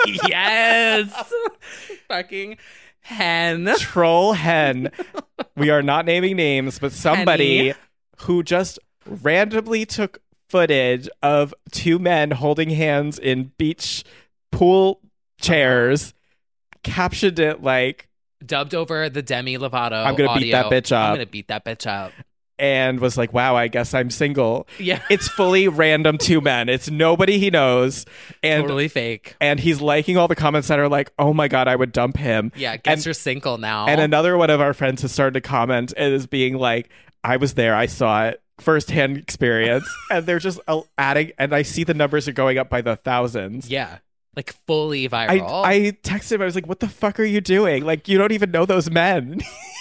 yes. Fucking hen. Troll hen. We are not naming names, but somebody Henny. who just randomly took footage of two men holding hands in beach pool chairs, captioned it like, Dubbed over the Demi Lovato I'm gonna beat that audio. bitch up. I'm going to beat that bitch up. and was like, wow, I guess I'm single. Yeah. It's fully random two men. It's nobody he knows. And Totally fake. and he's liking all the comments that are like, oh my God, I would dump him. Yeah, guess and, you're single now. And another one of our friends has started to comment and is being like, I was there, I saw it, firsthand experience. And they're just uh, adding, and I see the numbers are going up by the thousands. Yeah. Like fully I, viral. I texted him, I was like, what the fuck are you doing? Like, you don't even know those men.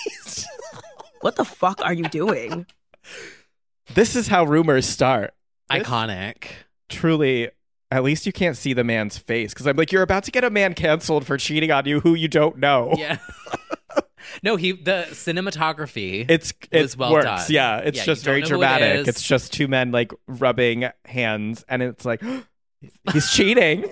What the fuck are you doing? This is how rumors start. This- Iconic. Truly, at least you can't see the man's face. Because I'm like, you're about to get a man canceled for cheating on you who you don't know. Yeah. No, he the cinematography. It's it was well works. done. Yeah, it's Yeah, just you don't very know who it dramatic. is. It's just two men like rubbing hands, and it's like he's cheating.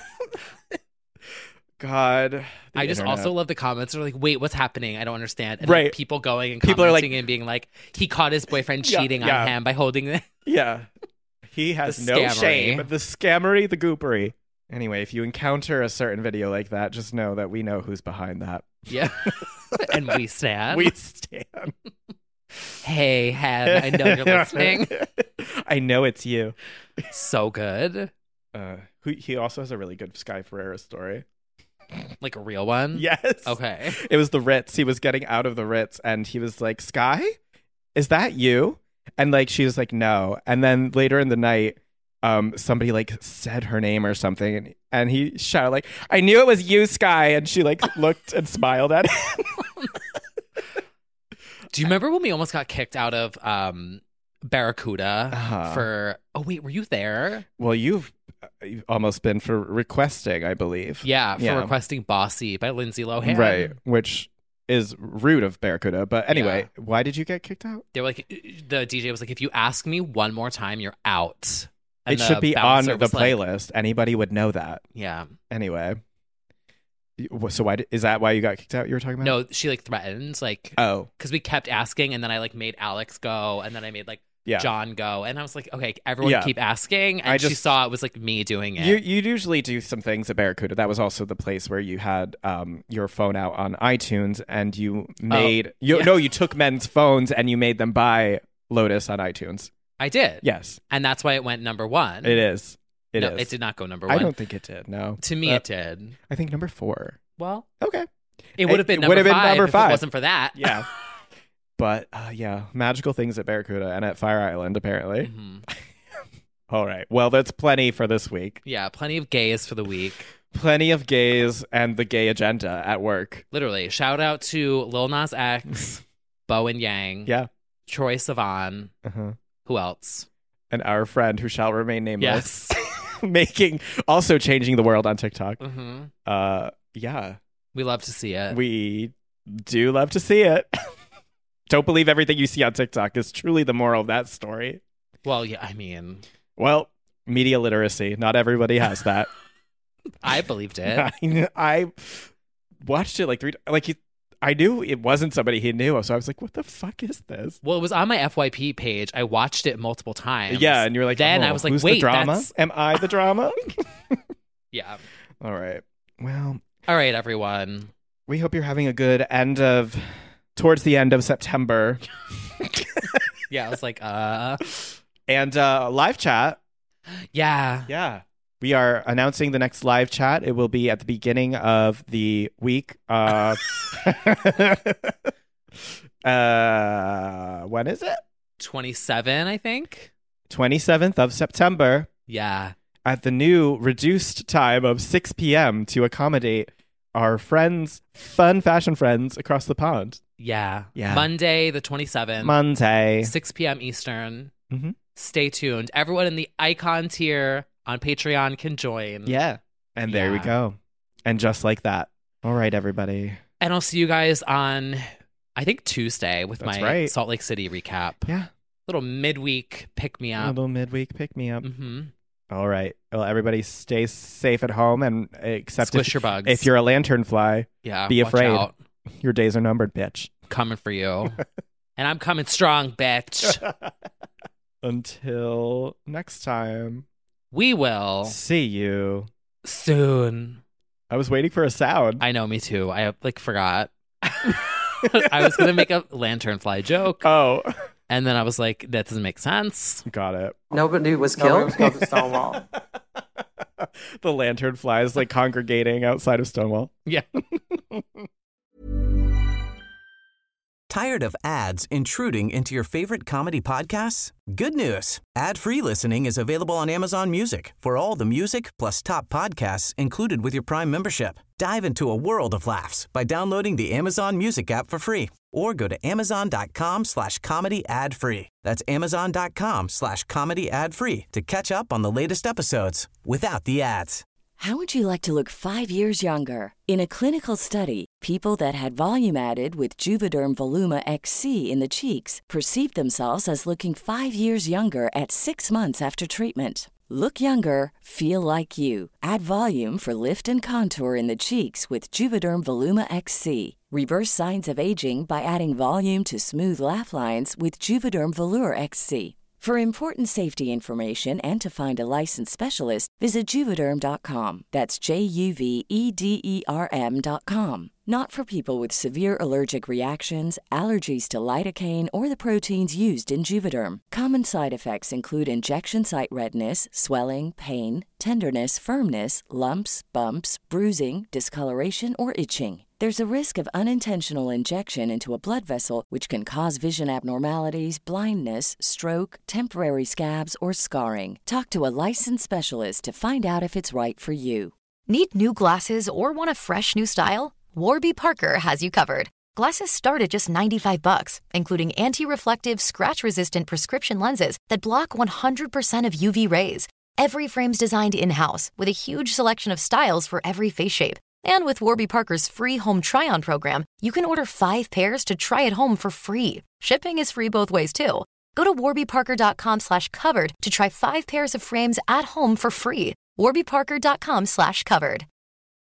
God, the I just internet. also love the comments are like, wait, what's happening? I don't understand. And Right. like, people going and People are commenting like- and being like, he caught his boyfriend Yeah, cheating yeah. on him by holding it. Yeah, he has The no scammery. shame. The scammery, the goopery. Anyway, if you encounter a certain video like that, just know that we know who's behind that. Yeah. And we stand. We stand. Hey, Hen, I know you're listening. I know it's you. So good. Uh, who, he also has a really good Sky Ferreira story. Like a real one? Yes. Okay. It was the Ritz. He was getting out of the Ritz and he was like, Sky, is that you? And like, she was like, no. And then later in the night, um, somebody like said her name or something. And, and he shouted like, I knew it was you, Sky. And she like looked and smiled at him. Do you remember when we almost got kicked out of um, Barracuda Uh-huh. for, oh, wait, were you there? Well, you've, you've almost been for requesting, I believe. Yeah, for Yeah. requesting Bossy by Lindsay Lohan. Right. Which is rude of Barracuda. But anyway, why did you get kicked out? They were like, the D J was like, if you ask me one more time, you're out. And It the should be on bouncer the was like- playlist. Anybody would know that. Yeah. Anyway. So why did- is that why you got kicked out? You were talking about? No, she like threatened, like, Oh, because we kept asking, and then I like made Alex go, and then I made like yeah. John go, and I was like, okay, everyone Yeah. keep asking, and I she just- saw it was like me doing it. You you usually do some things at Barracuda. That was also the place where you had um your phone out on iTunes and you made you yeah. no you took men's phones and you made them buy Lotus on iTunes. I did, Yes, and that's why it went number one. it is. It no, is. it did not go number I one. don't think it did. No, To me, Uh, it did. I think number four. Well, Okay. it would have been it number would have been five number if five. it wasn't for that. Yeah. But uh, yeah, magical things at Barracuda and at Fire Island, apparently. Mm-hmm. All right. Well, that's plenty for this week. Yeah, plenty of gays for the week. Plenty of gays and the gay agenda at work. Literally. Shout out to Lil Nas X, Bowen Yang, Yeah. Troye Sivan. Uh-huh. Who else? And our friend who shall remain nameless. Yes. Making, also changing the world on TikTok. Mm-hmm. Uh, yeah. We love to see it. We do love to see it. Don't believe everything you see on TikTok is truly the moral of that story. Well, yeah, I mean... Well, media literacy. Not everybody has that. I believed it. I, I watched it like three like he, I knew it wasn't somebody he knew, so I was like, what the fuck is this? Well, it was on my F Y P page. I watched it multiple times. Yeah, and you were like, then oh, I was like, who's wait, the drama? that's... Am I the drama? Yeah. All right. Well, all right, everyone. We hope you're having a good end of towards the end of September. Yeah, I was like, uh and uh live chat. Yeah. Yeah. We are announcing the next live chat. It will be at the beginning of the week. Uh, uh, when is it? twenty-seven, I think. twenty-seventh of September. Yeah. At the new reduced time of six p.m. to accommodate our friends, fun fashion friends across the pond. Yeah. Yeah. Monday, the twenty-seventh. Monday. six p.m. Eastern. Mm-hmm. Stay tuned. Everyone in the icon tier on Patreon can join. Yeah. And there we Yeah. go. And just like that. All right, everybody. And I'll see you guys on, I think, Tuesday with That's my right. Salt Lake City recap. Yeah. Little midweek pick me A up. little midweek pick me up. Mm-hmm. All right. Well, everybody stay safe at home and except Squish if, your bugs. if you're a lantern fly, yeah, be watch afraid. out. Your days are numbered, bitch. Coming for you. And I'm coming strong, bitch. Until next time. We will see you soon. I was waiting for a sound. I know, me too. I like forgot. I was gonna make a lantern fly joke. Oh. And then I was like, that doesn't make sense. Got it. Nobody was killed? Nobody was killed at Stonewall. The lantern flies like congregating outside of Stonewall. Yeah. Tired of ads intruding into your favorite comedy podcasts? Good news. Ad-free listening is available on Amazon Music for all the music plus top podcasts included with your Prime membership. Dive into a world of laughs by downloading the Amazon Music app for free or go to amazon.com slash comedy ad free. That's amazon.com slash comedy ad free to catch up on the latest episodes without the ads. How would you like to look five years younger? In a clinical study, people that had volume added with Juvederm Voluma X C in the cheeks perceived themselves as looking five years younger at six months after treatment. Look younger, feel like you. Add volume for lift and contour in the cheeks with Juvederm Voluma X C. Reverse signs of aging by adding volume to smooth laugh lines with Juvederm Volure X C. For important safety information and to find a licensed specialist, visit Juvederm dot com. That's J U V E D E R M dot com. Not for people with severe allergic reactions, allergies to lidocaine, or the proteins used in Juvederm. Common side effects include injection site redness, swelling, pain, tenderness, firmness, lumps, bumps, bruising, discoloration, or itching. There's a risk of unintentional injection into a blood vessel, which can cause vision abnormalities, blindness, stroke, temporary scabs, or scarring. Talk to a licensed specialist to find out if it's right for you. Need new glasses or want a fresh new style? Warby Parker has you covered. Glasses start at just ninety-five bucks, including anti-reflective, scratch-resistant prescription lenses that block one hundred percent of U V rays. Every frame's designed in-house with a huge selection of styles for every face shape. And with Warby Parker's free home try-on program, you can order five pairs to try at home for free. Shipping is free both ways, too. Go to warbyparker.com slash covered to try five pairs of frames at home for free. warbyparker.com slash covered.